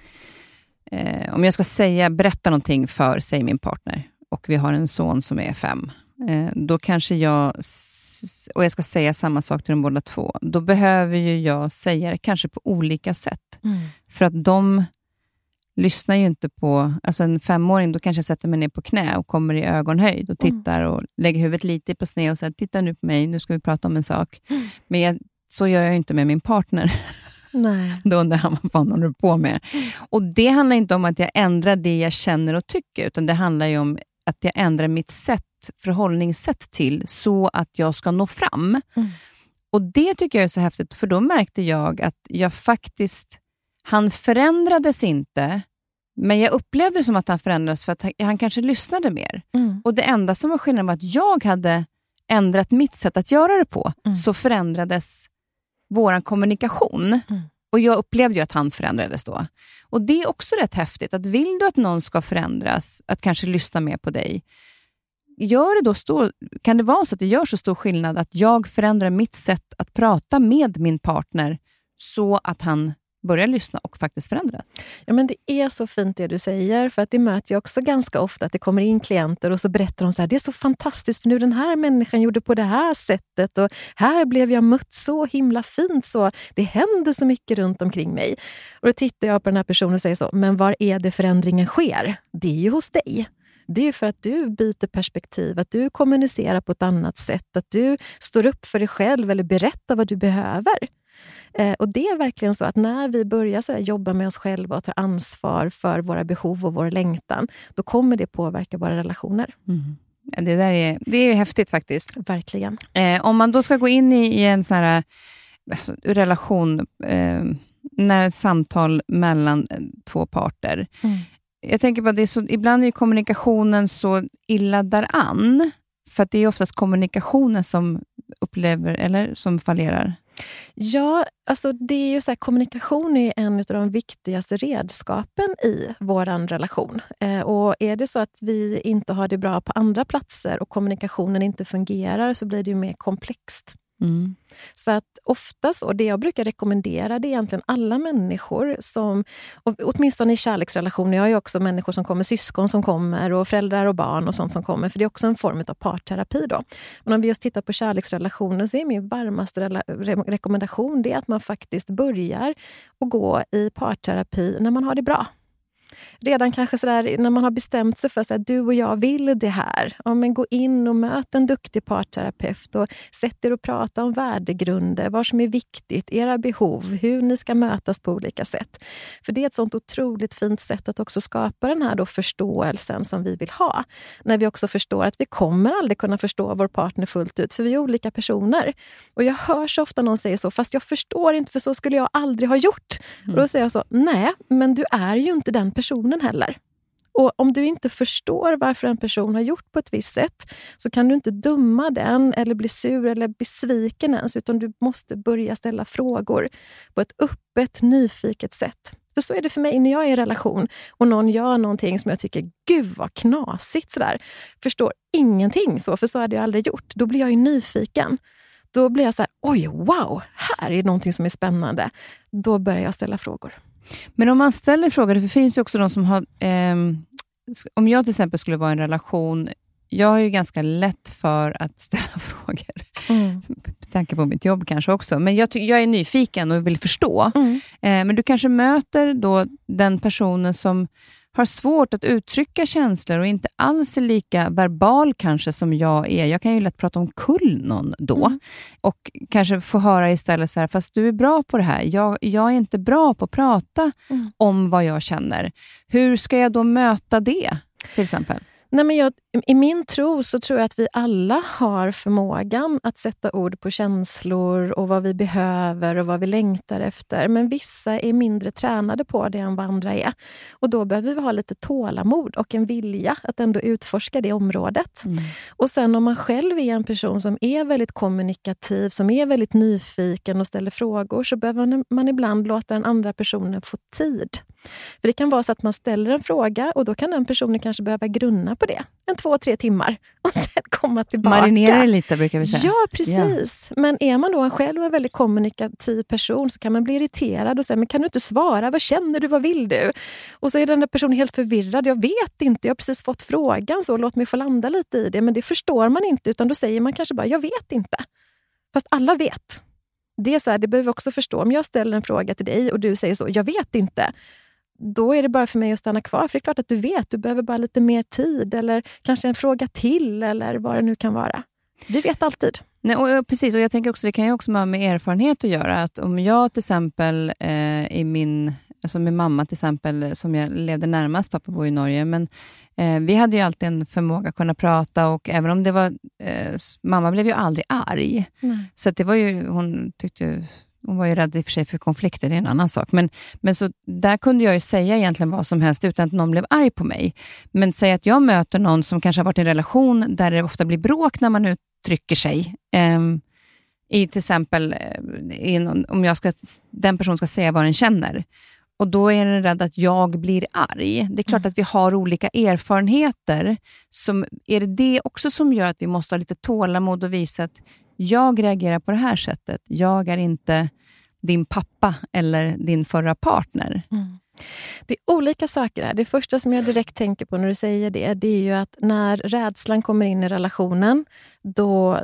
A: eh, om jag ska säga, berätta någonting för, säg min partner, och vi har en son som är fem, eh, då kanske jag, och jag ska säga samma sak till de båda två, då behöver ju jag säga det kanske på olika sätt. Mm. För att de lyssnar ju inte på, alltså en femåring, då kanske jag sätter mig ner på knä och kommer i ögonhöjd och tittar mm. och lägger huvudet lite på sned och säger, titta nu på mig, nu ska vi prata om en sak. Mm. Men jag, så gör jag inte med min partner.
B: Nej.
A: Då undrar han vad fan håller du på med. Mm. Och det handlar inte om att jag ändrar det jag känner och tycker, utan det handlar ju om att jag ändrar mitt sätt, förhållningssätt till, så att jag ska nå fram. Mm. Och det tycker jag är så häftigt, för då märkte jag att jag faktiskt, han förändrades inte, men jag upplevde det som att han förändrades för att han, han kanske lyssnade mer. Mm. Och det enda som var skillnaden var att jag hade ändrat mitt sätt att göra det på. Mm. Så förändrades våran kommunikation. Mm. Och jag upplevde ju att han förändrades då. Och det är också rätt häftigt, att vill du att någon ska förändras, att kanske lyssna mer på dig, gör det då stor, kan det vara så att det gör så stor skillnad att jag förändrar mitt sätt att prata med min partner så att han börja lyssna och faktiskt förändras.
B: Ja, men det är så fint det du säger, för att det möter jag också ganska ofta, att det kommer in klienter och så berättar de så här, det är så fantastiskt för nu den här människan gjorde på det här sättet och här blev jag mött så himla fint, så det händer så mycket runt omkring mig. Och då tittar jag på den här personen och säger så, men var är det förändringen sker? Det är ju hos dig. Det är ju för att du byter perspektiv, att du kommunicerar på ett annat sätt, att du står upp för dig själv eller berättar vad du behöver. Eh, och det är verkligen så att när vi börjar så där, jobba med oss själva och ta ansvar för våra behov och vår längtan, då kommer det påverka våra relationer.
A: Mm. Ja, det där är, det är ju häftigt faktiskt.
B: Verkligen.
A: Eh, om man då ska gå in i, i en sån här alltså, relation, eh, när samtal mellan två parter. Mm. Jag tänker på att det är så, ibland är kommunikationen så illa däran, för att det är oftast kommunikationen som upplever eller som fallerar.
B: Ja, alltså det är ju så här, kommunikation är en av de viktigaste redskapen i våran relation. Eh, och är det så att vi inte har det bra på andra platser och kommunikationen inte fungerar, så blir det ju mer komplext. Mm. Så att ofta så, det jag brukar rekommendera, det är egentligen alla människor som, och åtminstone i kärleksrelationer, jag har ju också människor som kommer, syskon som kommer och föräldrar och barn och sånt som kommer, för det är också en form av parterapi då. Men om vi just tittar på kärleksrelationer, så är min varmaste re- rekommendation det är att man faktiskt börjar att gå i parterapi när man har det bra. Redan kanske sådär, när man har bestämt sig för att du och jag vill det här. Ja, men gå in och möt en duktig parterapeut och sätt er och prata om värdegrunder, vad som är viktigt, era behov, hur ni ska mötas på olika sätt. För det är ett sånt otroligt fint sätt att också skapa den här då förståelsen som vi vill ha. När vi också förstår att vi kommer aldrig kunna förstå vår partner fullt ut, för vi är olika personer. Och jag hör så ofta någon säga så, fast jag förstår inte, för så skulle jag aldrig ha gjort. Mm. Och då säger jag så, nej, men du är ju inte den personen heller. Och om du inte förstår varför en person har gjort på ett visst sätt, så kan du inte döma den eller bli sur eller besviken ens, utan du måste börja ställa frågor på ett öppet, nyfiket sätt. För så är det för mig när jag är i relation och någon gör någonting som jag tycker, gud vad knasigt sådär. Förstår ingenting så, för så hade jag aldrig gjort. Då blir jag ju nyfiken. Då blir jag så här, oj, wow, här är någonting som är spännande. Då börjar jag ställa frågor.
A: Men om man ställer frågor, det finns ju också de som har... Eh, om jag till exempel skulle vara i en relation, jag har ju ganska lätt för att ställa frågor. Mm. Med tanke på mitt jobb kanske också. Men jag, jag är nyfiken och vill förstå. Mm. Eh, men du kanske möter då den personen som har svårt att uttrycka känslor och inte alls är lika verbal kanske som jag är. Jag kan ju lätt prata om kull någon då. Mm. Och kanske få höra istället så här, fast du är bra på det här. Jag, jag är inte bra på att prata mm. om vad jag känner. Hur ska jag då möta det till exempel?
B: Nej, men jag, i min tro så tror jag att vi alla har förmågan att sätta ord på känslor och vad vi behöver och vad vi längtar efter. Men vissa är mindre tränade på det än vad andra är. Och då behöver vi ha lite tålamod och en vilja att ändå utforska det området. Mm. Och sen om man själv är en person som är väldigt kommunikativ, som är väldigt nyfiken och ställer frågor, så behöver man ibland låta den andra personen få tid. För det kan vara så att man ställer en fråga och då kan den personen kanske behöva grunna på det. En två, tre timmar och sen komma tillbaka.
A: Marinera lite brukar vi säga.
B: Ja, precis. Ja. Men är man då en själv en väldigt kommunikativ person så kan man bli irriterad och säga, men kan du inte svara? Vad känner du? Vad vill du? Och så är den där personen helt förvirrad. Jag vet inte, jag har precis fått frågan så låt mig få landa lite i det. Men det förstår man inte utan då säger man kanske bara, jag vet inte. Fast alla vet. Det är så här, det behöver vi också förstå. Om jag ställer en fråga till dig och du säger så, jag vet inte. Då är det bara för mig att stanna kvar. För det är klart att du vet, du behöver bara lite mer tid. Eller kanske en fråga till, eller vad det nu kan vara. Vi vet alltid.
A: Nej, och, precis, och jag tänker också, det kan ju också ha med erfarenhet att göra. Att om jag till exempel eh, i min, alltså min mamma till exempel, som jag levde närmast, pappa bor i Norge, men eh, vi hade ju alltid en förmåga att kunna prata och även om det var, eh, mamma blev ju aldrig arg. Mm. Så att det var ju, hon tyckte ju, hon var ju rädd i och för sig för konflikter, det är en annan sak. Men, men så där kunde jag ju säga egentligen vad som helst utan att någon blev arg på mig. Men säg att jag möter någon som kanske har varit i en relation där det ofta blir bråk när man uttrycker sig. Um, i till exempel, i någon, om jag ska, den person ska säga vad den känner. Och då är den rädd att jag blir arg. Det är klart mm. att vi har olika erfarenheter. Som, är det det också som gör att vi måste ha lite tålamod och visa att jag reagerar på det här sättet. Jag är inte din pappa eller din förra partner. Mm.
B: Det är olika saker här. Det första som jag direkt tänker på när du säger det, det är ju att när rädslan kommer in i relationen, då,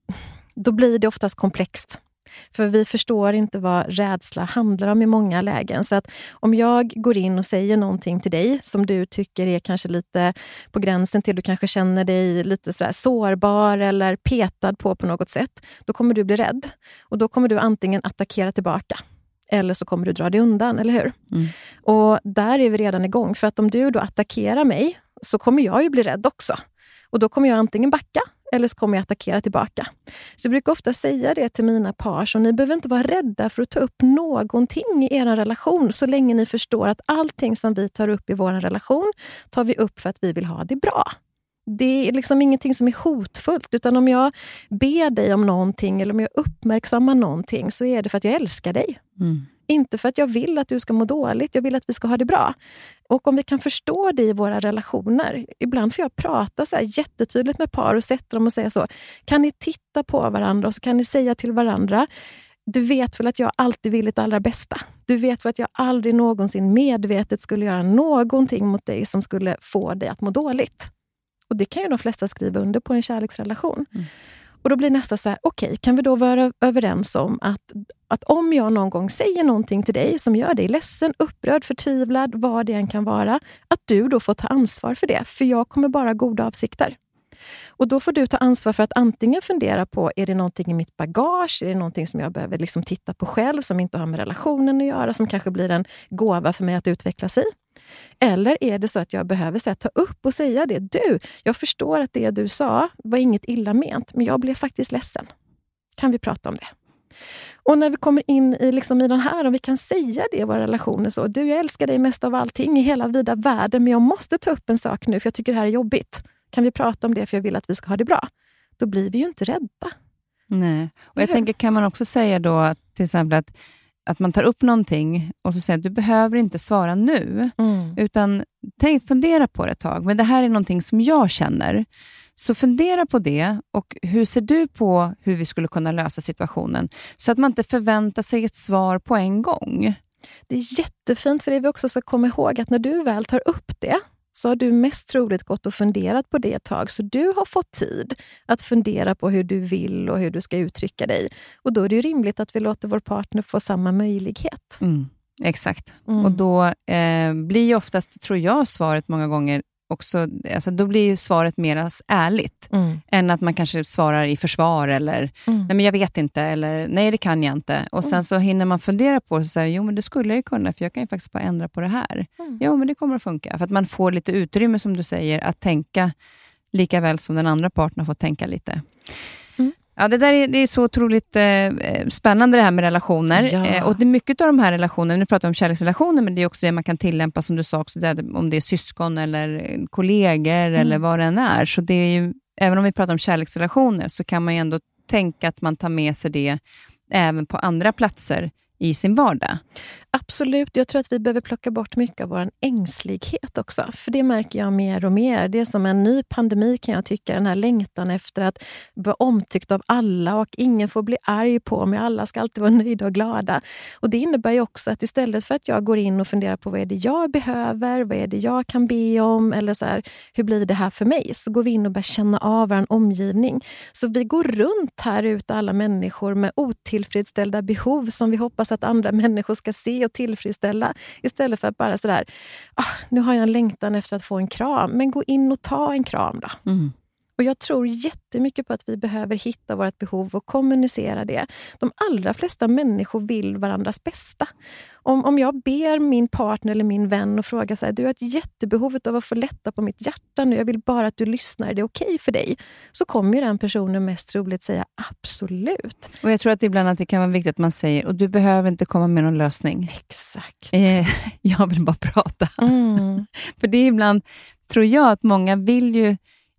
B: då blir det oftast komplext. För vi förstår inte vad rädsla handlar om i många lägen. Så att om jag går in och säger någonting till dig som du tycker är kanske lite på gränsen till, du kanske känner dig lite sådär sårbar eller petad på på något sätt, då kommer du bli rädd. Och då kommer du antingen attackera tillbaka eller så kommer du dra dig undan, eller hur? Mm. Och där är vi redan igång. För att om du då attackerar mig så kommer jag ju bli rädd också. Och då kommer jag antingen backa eller så kommer jag attackera tillbaka. Så jag brukar ofta säga det till mina par, så ni behöver inte vara rädda för att ta upp någonting i er relation så länge ni förstår att allting som vi tar upp i vår relation tar vi upp för att vi vill ha det bra. Det är liksom ingenting som är hotfullt, utan om jag ber dig om någonting eller om jag uppmärksammar någonting så är det för att jag älskar dig. Mm. Inte för att jag vill att du ska må dåligt, jag vill att vi ska ha det bra. Och om vi kan förstå det i våra relationer, ibland får jag prata så här jättetydligt med par och sätta dem och säga så, kan ni titta på varandra och så kan ni säga till varandra, du vet väl att jag alltid vill det allra bästa. Du vet väl att jag aldrig någonsin medvetet skulle göra någonting mot dig som skulle få dig att må dåligt. Och det kan ju de flesta skriva under på en kärleksrelation. Mm. Och då blir nästa så här, okej, okay, kan vi då vara överens om att, att om jag någon gång säger någonting till dig som gör dig ledsen, upprörd, förtvivlad, vad det än kan vara, att du då får ta ansvar för det. För jag kommer bara goda avsikter. Och då får du ta ansvar för att antingen fundera på, är det någonting i mitt bagage? Är det någonting som jag behöver liksom titta på själv som inte har med relationen att göra, som kanske blir en gåva för mig att utveckla sig? Eller är det så att jag behöver så här, ta upp och säga det? Du, jag förstår att det du sa var inget illa ment, men jag blev faktiskt ledsen. Kan vi prata om det? Och när vi kommer in i, liksom, i den här, om vi kan säga det i våra relationer så, du, jag älskar dig mest av allting i hela vida världen, men jag måste ta upp en sak nu för jag tycker det här är jobbigt. Kan vi prata om det för jag vill att vi ska ha det bra? Då blir vi ju inte rädda.
A: Nej, och jag tänker, kan man också säga då till exempel att, att man tar upp någonting och så säger att du behöver inte svara nu, mm. utan tänk, fundera på det ett tag. Men det här är någonting som jag känner. Så fundera på det, och hur ser du på hur vi skulle kunna lösa situationen? Så att man inte förväntar sig ett svar på en gång.
B: Det är jättefint, för det vi också ska komma ihåg att när du väl tar upp det, så har du mest troligt gått och funderat på det ett tag. Så du har fått tid att fundera på hur du vill och hur du ska uttrycka dig. Och då är det ju rimligt att vi låter vår partner få samma möjlighet.
A: Mm, exakt.
B: Mm.
A: Och då eh, blir ju oftast, tror jag, svaret många gånger också, alltså då blir ju svaret mer ärligt mm. än att man kanske svarar i försvar eller mm. nej men jag vet inte, eller nej det kan jag inte, och sen mm. så hinner man fundera på det och säga, jo men det skulle jag ju kunna, för jag kan ju faktiskt bara ändra på det här. Mm. Jo men det kommer att funka, för att man får lite utrymme, som du säger, att tänka lika väl som den andra partnern får tänka lite. Mm. Ja, det där är, det är så otroligt eh, spännande det här med relationer.
B: Ja.
A: Eh, och det är mycket av de här relationerna, nu pratar vi om kärleksrelationer, men det är också det man kan tillämpa, som du sa också, där, om det är syskon eller kollegor mm. eller vad det än är. Så det är ju, även om vi pratar om kärleksrelationer, så kan man ju ändå tänka att man tar med sig det även på andra platser i sin vardag.
B: Absolut, jag tror att vi behöver plocka bort mycket av vår ängslighet också. För det märker jag mer och mer. Det är som en ny pandemi, kan jag tycka. Den här längtan efter att vara omtyckt av alla, och ingen får bli arg på mig. Alla ska alltid vara nöjda och glada. Och det innebär ju också att istället för att jag går in och funderar på vad är det jag behöver, vad är det jag kan be om, eller så här, hur blir det här för mig? Så går vi in och börjar känna av vår omgivning. Så vi går runt här ute, alla människor, med otillfredsställda behov som vi hoppas att andra människor ska se och tillfredsställa, istället för att bara sådär, ah, nu har jag en längtan efter att få en kram, men gå in och ta en kram då. Mm. Och jag tror jättemycket på att vi behöver hitta vårt behov och kommunicera det. De allra flesta människor vill varandras bästa. Om, om jag ber min partner eller min vän och frågar så här, du har ett jättebehov av att få lätta på mitt hjärta nu, jag vill bara att du lyssnar, är det okej okay för dig? Så kommer ju den personen mest troligt säga absolut.
A: Och jag tror att ibland att det kan vara viktigt att man säger, och du behöver inte komma med någon lösning.
B: Exakt.
A: Eh, jag vill bara prata.
B: Mm.
A: För det är ibland, tror jag, att många vill ju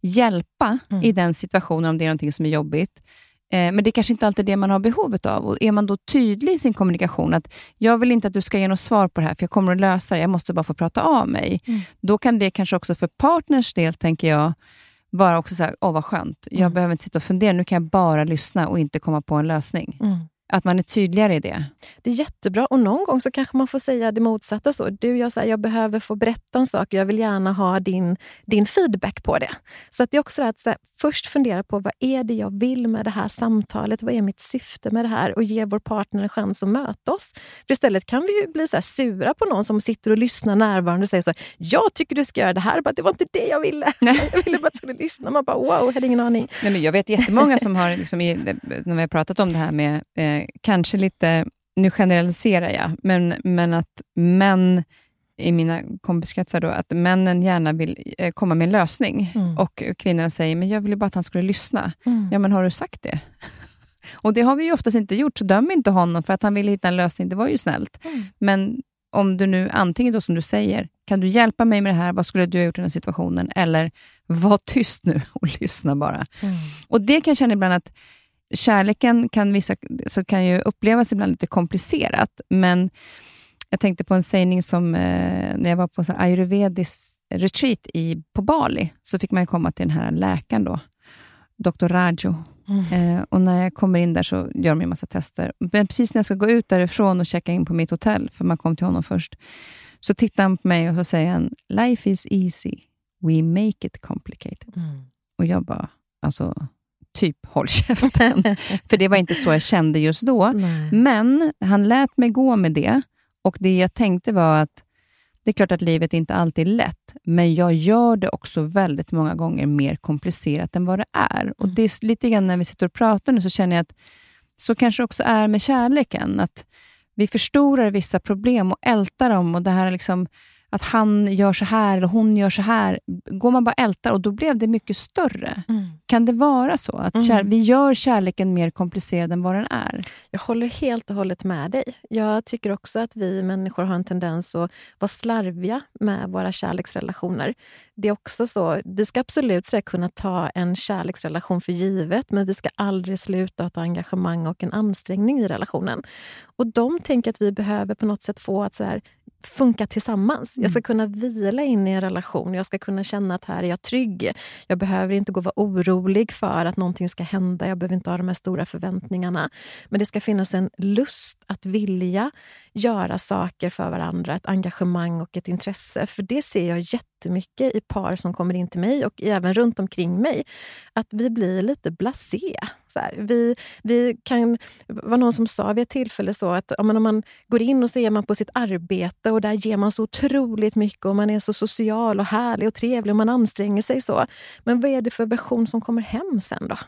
A: hjälpa mm. i den situationen om det är någonting som är jobbigt. Eh, men det är kanske inte alltid det man har behovet av. Och är man då tydlig i sin kommunikation att jag vill inte att du ska ge något svar på det här, för jag kommer att lösa det, jag måste bara få prata av mig. Mm. Då kan det kanske också för partners del, tänker jag, vara också så här, åh vad skönt. Jag mm. behöver inte sitta och fundera, nu kan jag bara lyssna och inte komma på en lösning. Mm. Att man är tydligare i det. Det
B: är jättebra. Och någon gång så kanske man får säga det motsatta. Så. Du, jag, säger, jag behöver få berätta en sak. Jag vill gärna ha din, din feedback på det. Så att det är också att så här, först fundera på vad är det jag vill med det här samtalet? Vad är mitt syfte med det här? Och ge vår partner en chans att möta oss. För istället kan vi ju bli så här sura på någon som sitter och lyssnar närvarande och säger så här, jag tycker du ska göra det här. Bara, det var inte det jag ville. Nej. Jag ville bara att du skulle lyssna. Man bara, wow, jag hade ingen aning.
A: Nej, men jag vet jättemånga som har, liksom, när vi har pratat om det här med eh, kanske lite, nu generaliserar jag, men, men att män i mina kompiskretsar då, att männen gärna vill eh, komma med en lösning mm. och kvinnorna säger, men jag ville bara att han skulle lyssna. Mm. Ja, men har du sagt det? Och det har vi ju oftast inte gjort, så döm inte honom för att han ville hitta en lösning, det var ju snällt. Mm. Men om du nu antingen då som du säger, kan du hjälpa mig med det här, vad skulle du ha gjort i den här situationen? Eller var tyst nu och lyssna bara. Mm. Och det kan jag känna ibland att kärleken kan, vissa, så kan ju upplevas ibland lite komplicerat, men jag tänkte på en sägning som eh, när jag var på en ayurvedisk retreat i, på Bali, så fick man ju komma till den här läkaren då, doktor Raju. Mm. Eh, och när jag kommer in där så gör de en massa tester. Men precis när jag ska gå ut därifrån och checka in på mitt hotell, för man kom till honom först, så tittar han på mig och så säger han, life is easy, we make it complicated. Mm. Och jag bara, alltså typ håll käften. För det var inte så jag kände just då. Nej. Men han lät mig gå med det. Och det jag tänkte var att det är klart att livet inte alltid är lätt. Men jag gör det också väldigt många gånger mer komplicerat än vad det är. Mm. Och det är lite grann när vi sitter och pratar nu, så känner jag att så kanske också är med kärleken. Att vi förstorar vissa problem och ältar dem. Och det här är liksom att han gör så här eller hon gör så här. Går man bara ältar, och då blev det mycket större. Mm. Kan det vara så att
B: Mm.
A: kär, vi gör kärleken mer komplicerad än vad den är?
B: Jag håller helt och hållet med dig. Jag tycker också att vi människor har en tendens att vara slarviga med våra kärleksrelationer. Det är också så, vi ska absolut så där, kunna ta en kärleksrelation för givet, men vi ska aldrig sluta att ha engagemang och en ansträngning i relationen. Och de tänker att vi behöver på något sätt få att så där, funka tillsammans. Jag ska kunna vila in i en relation. Jag ska kunna känna att här är jag trygg. Jag behöver inte gå och vara orolig för att någonting ska hända. Jag behöver inte ha de här stora förväntningarna. Men det ska finnas en lust att vilja göra saker för varandra. Ett engagemang och ett intresse. För det ser jag jättemycket i par som kommer in till mig och även runt omkring mig. Att vi blir lite blasé. Så här, vi, vi kan, det var någon som sa vid ett tillfälle så att om man, om man går in och så är man på sitt arbete och där ger man så otroligt mycket och man är så social och härlig och trevlig och man anstränger sig så. Men vad är det för version som kommer hem sen då?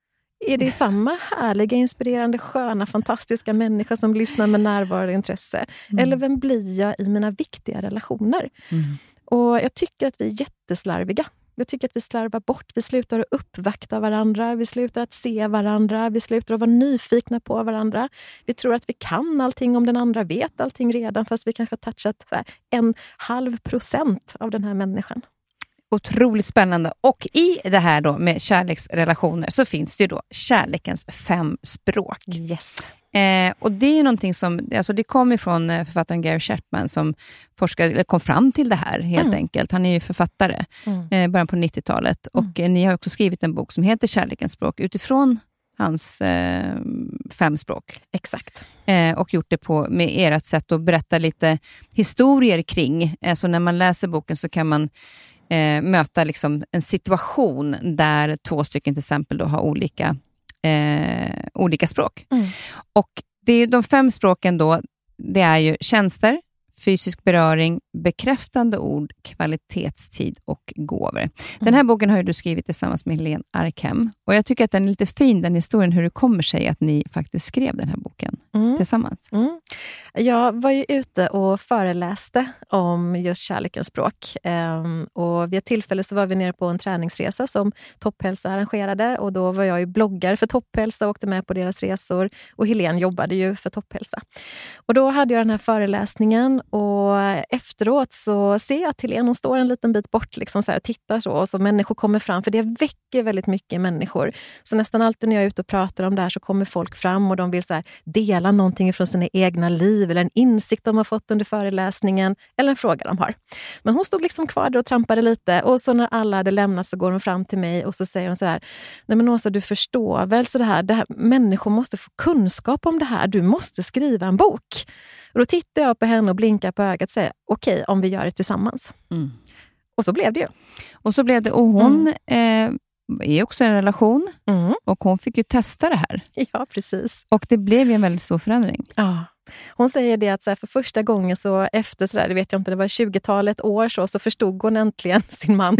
B: Är det samma härliga, inspirerande, sköna, fantastiska människa som lyssnar med närvaro och intresse? Mm. Eller vem blir jag i mina viktiga relationer? Mm. Och jag tycker att vi är jätteslarviga. Jag tycker att vi slarvar bort. Vi slutar att uppvakta varandra. Vi slutar att se varandra. Vi slutar att vara nyfikna på varandra. Vi tror att vi kan allting om den andra vet allting redan. Fast vi kanske har touchat så här, en halv procent av den här människan.
A: Otroligt spännande. Och i det här då med kärleksrelationer så finns det ju då kärlekens fem språk.
B: Yes.
A: Eh, och det är ju någonting som, alltså det kommer från författaren Gary Chapman som forskade, eller kom fram till det här helt mm. enkelt. Han är ju författare mm. eh, början på nittiotalet och mm. eh, ni har också skrivit en bok som heter Kärlekens språk utifrån hans eh, fem språk.
B: Exakt.
A: Eh, och gjort det på med ert sätt att berätta lite historier kring. Eh, så när man läser boken så kan man eh, möta liksom en situation där två stycken till exempel då har olika Eh, olika språk. Mm. Och det är de fem språken då, det är ju tjänster, fysisk beröring, bekräftande ord, kvalitetstid och gåvor. Mm. Den här boken har ju du skrivit tillsammans med Helene Arkhem. Och jag tycker att den är lite fin, den historien, hur det kommer sig att ni faktiskt skrev den här boken mm. tillsammans.
B: Mm. Jag var ju ute och föreläste om just kärlekens språk. Ehm, och vid ett tillfälle så var vi nere på en träningsresa som Topphälsa arrangerade. Och då var jag ju bloggare för Topphälsa och åkte med på deras resor. Och Helene jobbade ju för Topphälsa. Och då hade jag den här föreläsningen. Och efteråt så ser jag att Helene, hon står en liten bit bort liksom så här, och tittar så. Och så människor kommer fram, för det väcker väldigt mycket människor. Så nästan alltid när jag är ute och pratar om det här så kommer folk fram och de vill så här, dela någonting från sina egna liv. Eller en insikt de har fått under föreläsningen. Eller en fråga de har. Men hon stod liksom kvar och trampade lite. Och så när alla hade lämnat så går hon fram till mig och så säger hon så här: nej men Åsa, du förstår väl så det här, det här. Människor måste få kunskap om det här. Du måste skriva en bok. Och då tittar jag på henne och blinkar på ögat och säger okej, okay, om vi gör det tillsammans. Mm. Och så blev det ju.
A: Och så blev det. Och hon mm. eh, är också en relation. Mm. Och hon fick ju testa det här.
B: Ja, precis.
A: Och det blev ju en väldigt stor förändring.
B: Ja. Hon säger det att så här, för första gången så efter så där, det vet jag inte, det var tjugotalet år så, så förstod hon äntligen sin man.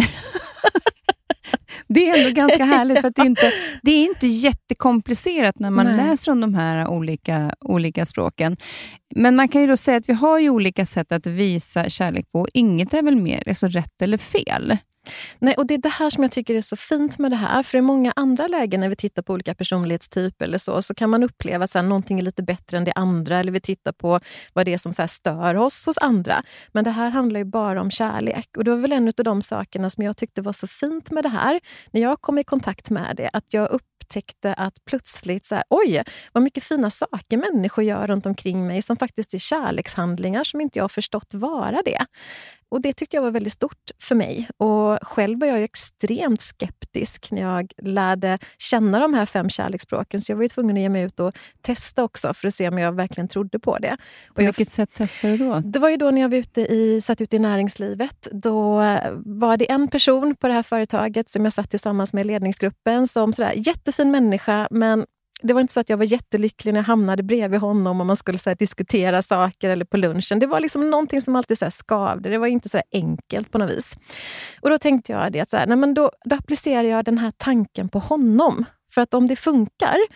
A: Det är ändå ganska härligt för att det är inte, det är inte jättekomplicerat när man
B: Nej.
A: läser om de här olika, olika språken. Men man kan ju då säga att vi har ju olika sätt att visa kärlek på. Inget är väl mer är så rätt eller fel.
B: Nej, och det är det här som jag tycker är så fint med det här. För i många andra lägen när vi tittar på olika personlighetstyper eller så, så kan man uppleva att så här, någonting är lite bättre än det andra. Eller vi tittar på vad det är som så här, stör oss hos andra. Men det här handlar ju bara om kärlek. Och det var väl en av de sakerna som jag tyckte var så fint med det här. När jag kom i kontakt med det, att jag upptäckte att plötsligt så här, oj, vad mycket fina saker människor gör runt omkring mig som faktiskt är kärlekshandlingar som inte jag har förstått vara det. Och det tyckte jag var väldigt stort för mig. Och själv var jag ju extremt skeptisk när jag lärde känna de här fem kärleksspråken. Så jag var ju tvungen att ge mig ut och testa också för att se om jag verkligen trodde på det. Och
A: på vilket sätt testade du då?
B: Det var ju då när jag var ute i, satt ute i näringslivet. Då var det en person på det här företaget som jag satt tillsammans med ledningsgruppen som sådär, jättefin människa, men det var inte så att jag var jättelycklig när jag hamnade bredvid honom och man skulle så här, diskutera saker eller på lunchen. Det var liksom någonting som alltid så här, skavde. Det var inte så här, enkelt på något vis. Och då tänkte jag det att så här, nej, men då, då applicerar jag den här tanken på honom. För att om det funkar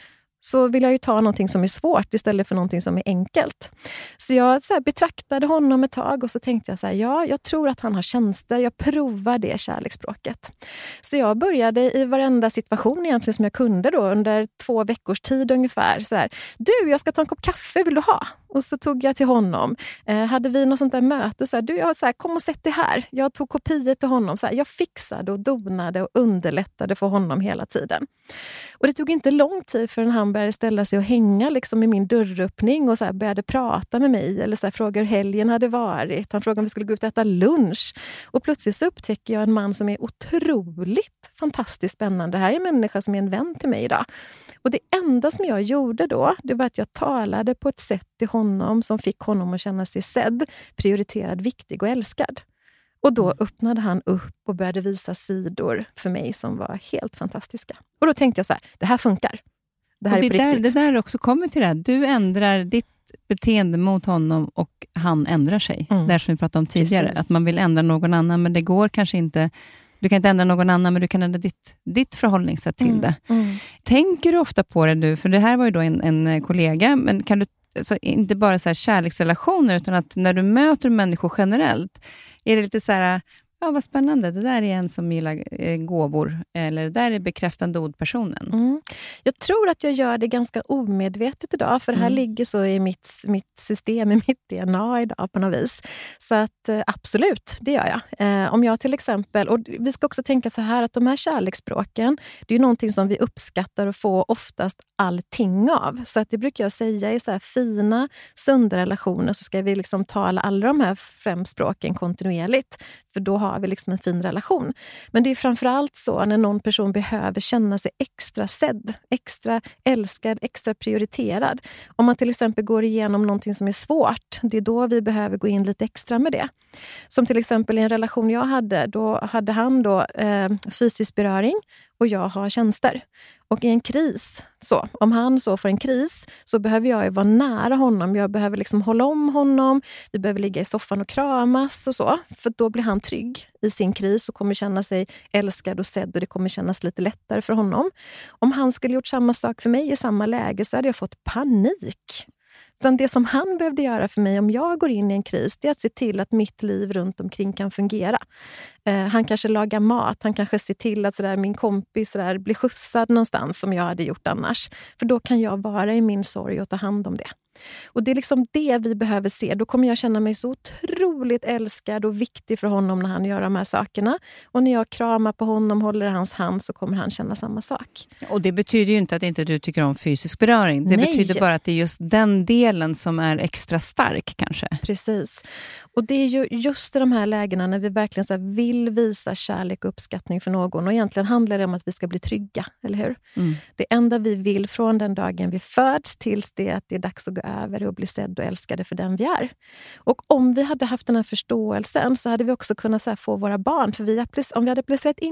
B: så vill jag ju ta någonting som är svårt istället för någonting som är enkelt. Så jag så här, betraktade honom ett tag och så tänkte jag så här, ja, jag tror att han har tjänster. Jag provar det kärleksspråket. Så jag började i varenda situation egentligen som jag kunde då under två veckors tid ungefär. Så här, du, jag ska ta en kopp kaffe, vill du ha? Och så tog jag till honom. Eh, hade vi något sånt där möte så här, du, jag så här, kom och sätt dig här. Jag tog kopior till honom. Så här, jag fixade och donade och underlättade för honom hela tiden. Och det tog inte lång tid förrän han började ställa sig och hänga liksom i min dörröppning och så här började prata med mig eller så här, fråga hur helgen hade varit. Han frågade om vi skulle gå ut och äta lunch. Och plötsligt så upptäcker jag en man som är otroligt fantastiskt spännande. Det här är en människa som är en vän till mig idag. Och det enda som jag gjorde då, det var att jag talade på ett sätt till honom som fick honom att känna sig sedd, prioriterad, viktig och älskad. Och då öppnade han upp och började visa sidor för mig som var helt fantastiska. Och då tänkte jag så här, det här funkar. Det här
A: och det
B: är på
A: där,
B: riktigt.
A: Det där också kommer till det här. Du ändrar ditt beteende mot honom och han ändrar sig. Mm. Det som vi pratade om tidigare. Precis. Att man vill ändra någon annan men det går kanske inte. Du kan inte ändra någon annan men du kan ändra ditt, ditt förhållningssätt till mm. det. Mm. Tänker du ofta på det nu? För det här var ju då en, en kollega. Men kan du, alltså, inte bara så här kärleksrelationer utan att när du möter människor generellt är det lite så här, ja vad spännande, det där är en som gillar eh, gåvor eller det där är bekräftande ordpersonen.
B: Mm. Jag tror att jag gör det ganska omedvetet idag för det här mm. ligger så i mitt, mitt system, i mitt D N A idag på något vis. Så att eh, absolut, det gör jag. Eh, om jag till exempel, och vi ska också tänka så här att de här kärleksspråken, det är ju någonting som vi uppskattar och får oftast allting av. Så att det brukar jag säga i så här fina, sunda relationer så ska vi liksom tala alla de här fem språken kontinuerligt. För då har vi liksom en fin relation. Men det är framförallt så när någon person behöver känna sig extra sedd, extra älskad, extra prioriterad. Om man till exempel går igenom någonting som är svårt, det är då vi behöver gå in lite extra med det. Som till exempel i en relation jag hade, då hade han då eh, fysisk beröring och jag har tjänster. Och i en kris, så, om han så får en kris så behöver jag ju vara nära honom. Jag behöver liksom hålla om honom. Vi behöver ligga i soffan och kramas och så. För då blir han trygg i sin kris och kommer känna sig älskad och sedd och det kommer kännas lite lättare för honom. Om han skulle gjort samma sak för mig i samma läge så hade jag fått panik. Utan det som han behövde göra för mig om jag går in i en kris, det är att se till att mitt liv runt omkring kan fungera. Eh, han kanske lagar mat, han kanske ser till att sådär, min kompis sådär, blir skjutsad någonstans som jag hade gjort annars. För då kan jag vara i min sorg och ta hand om det. Och det är liksom det vi behöver se. Då kommer jag känna mig så otroligt älskad och viktig för honom när han gör de här sakerna. Och när jag kramar på honom, håller hans hand så kommer han känna samma sak.
A: Och det betyder ju inte att inte du tycker om fysisk beröring. Det Nej. betyder bara att det är just den delen som är extra stark kanske.
B: Precis. Och det är ju just i de här lägena när vi verkligen så här vill visa kärlek och uppskattning för någon. Och egentligen handlar det om att vi ska bli trygga, eller hur? Mm. Det enda vi vill från den dagen vi föds tills det att det är dags att gå över och bli sedd och älskade för den vi är. Och om vi hade haft den här förståelsen så hade vi också kunnat så här, få våra barn. För vi, om vi hade applicerat in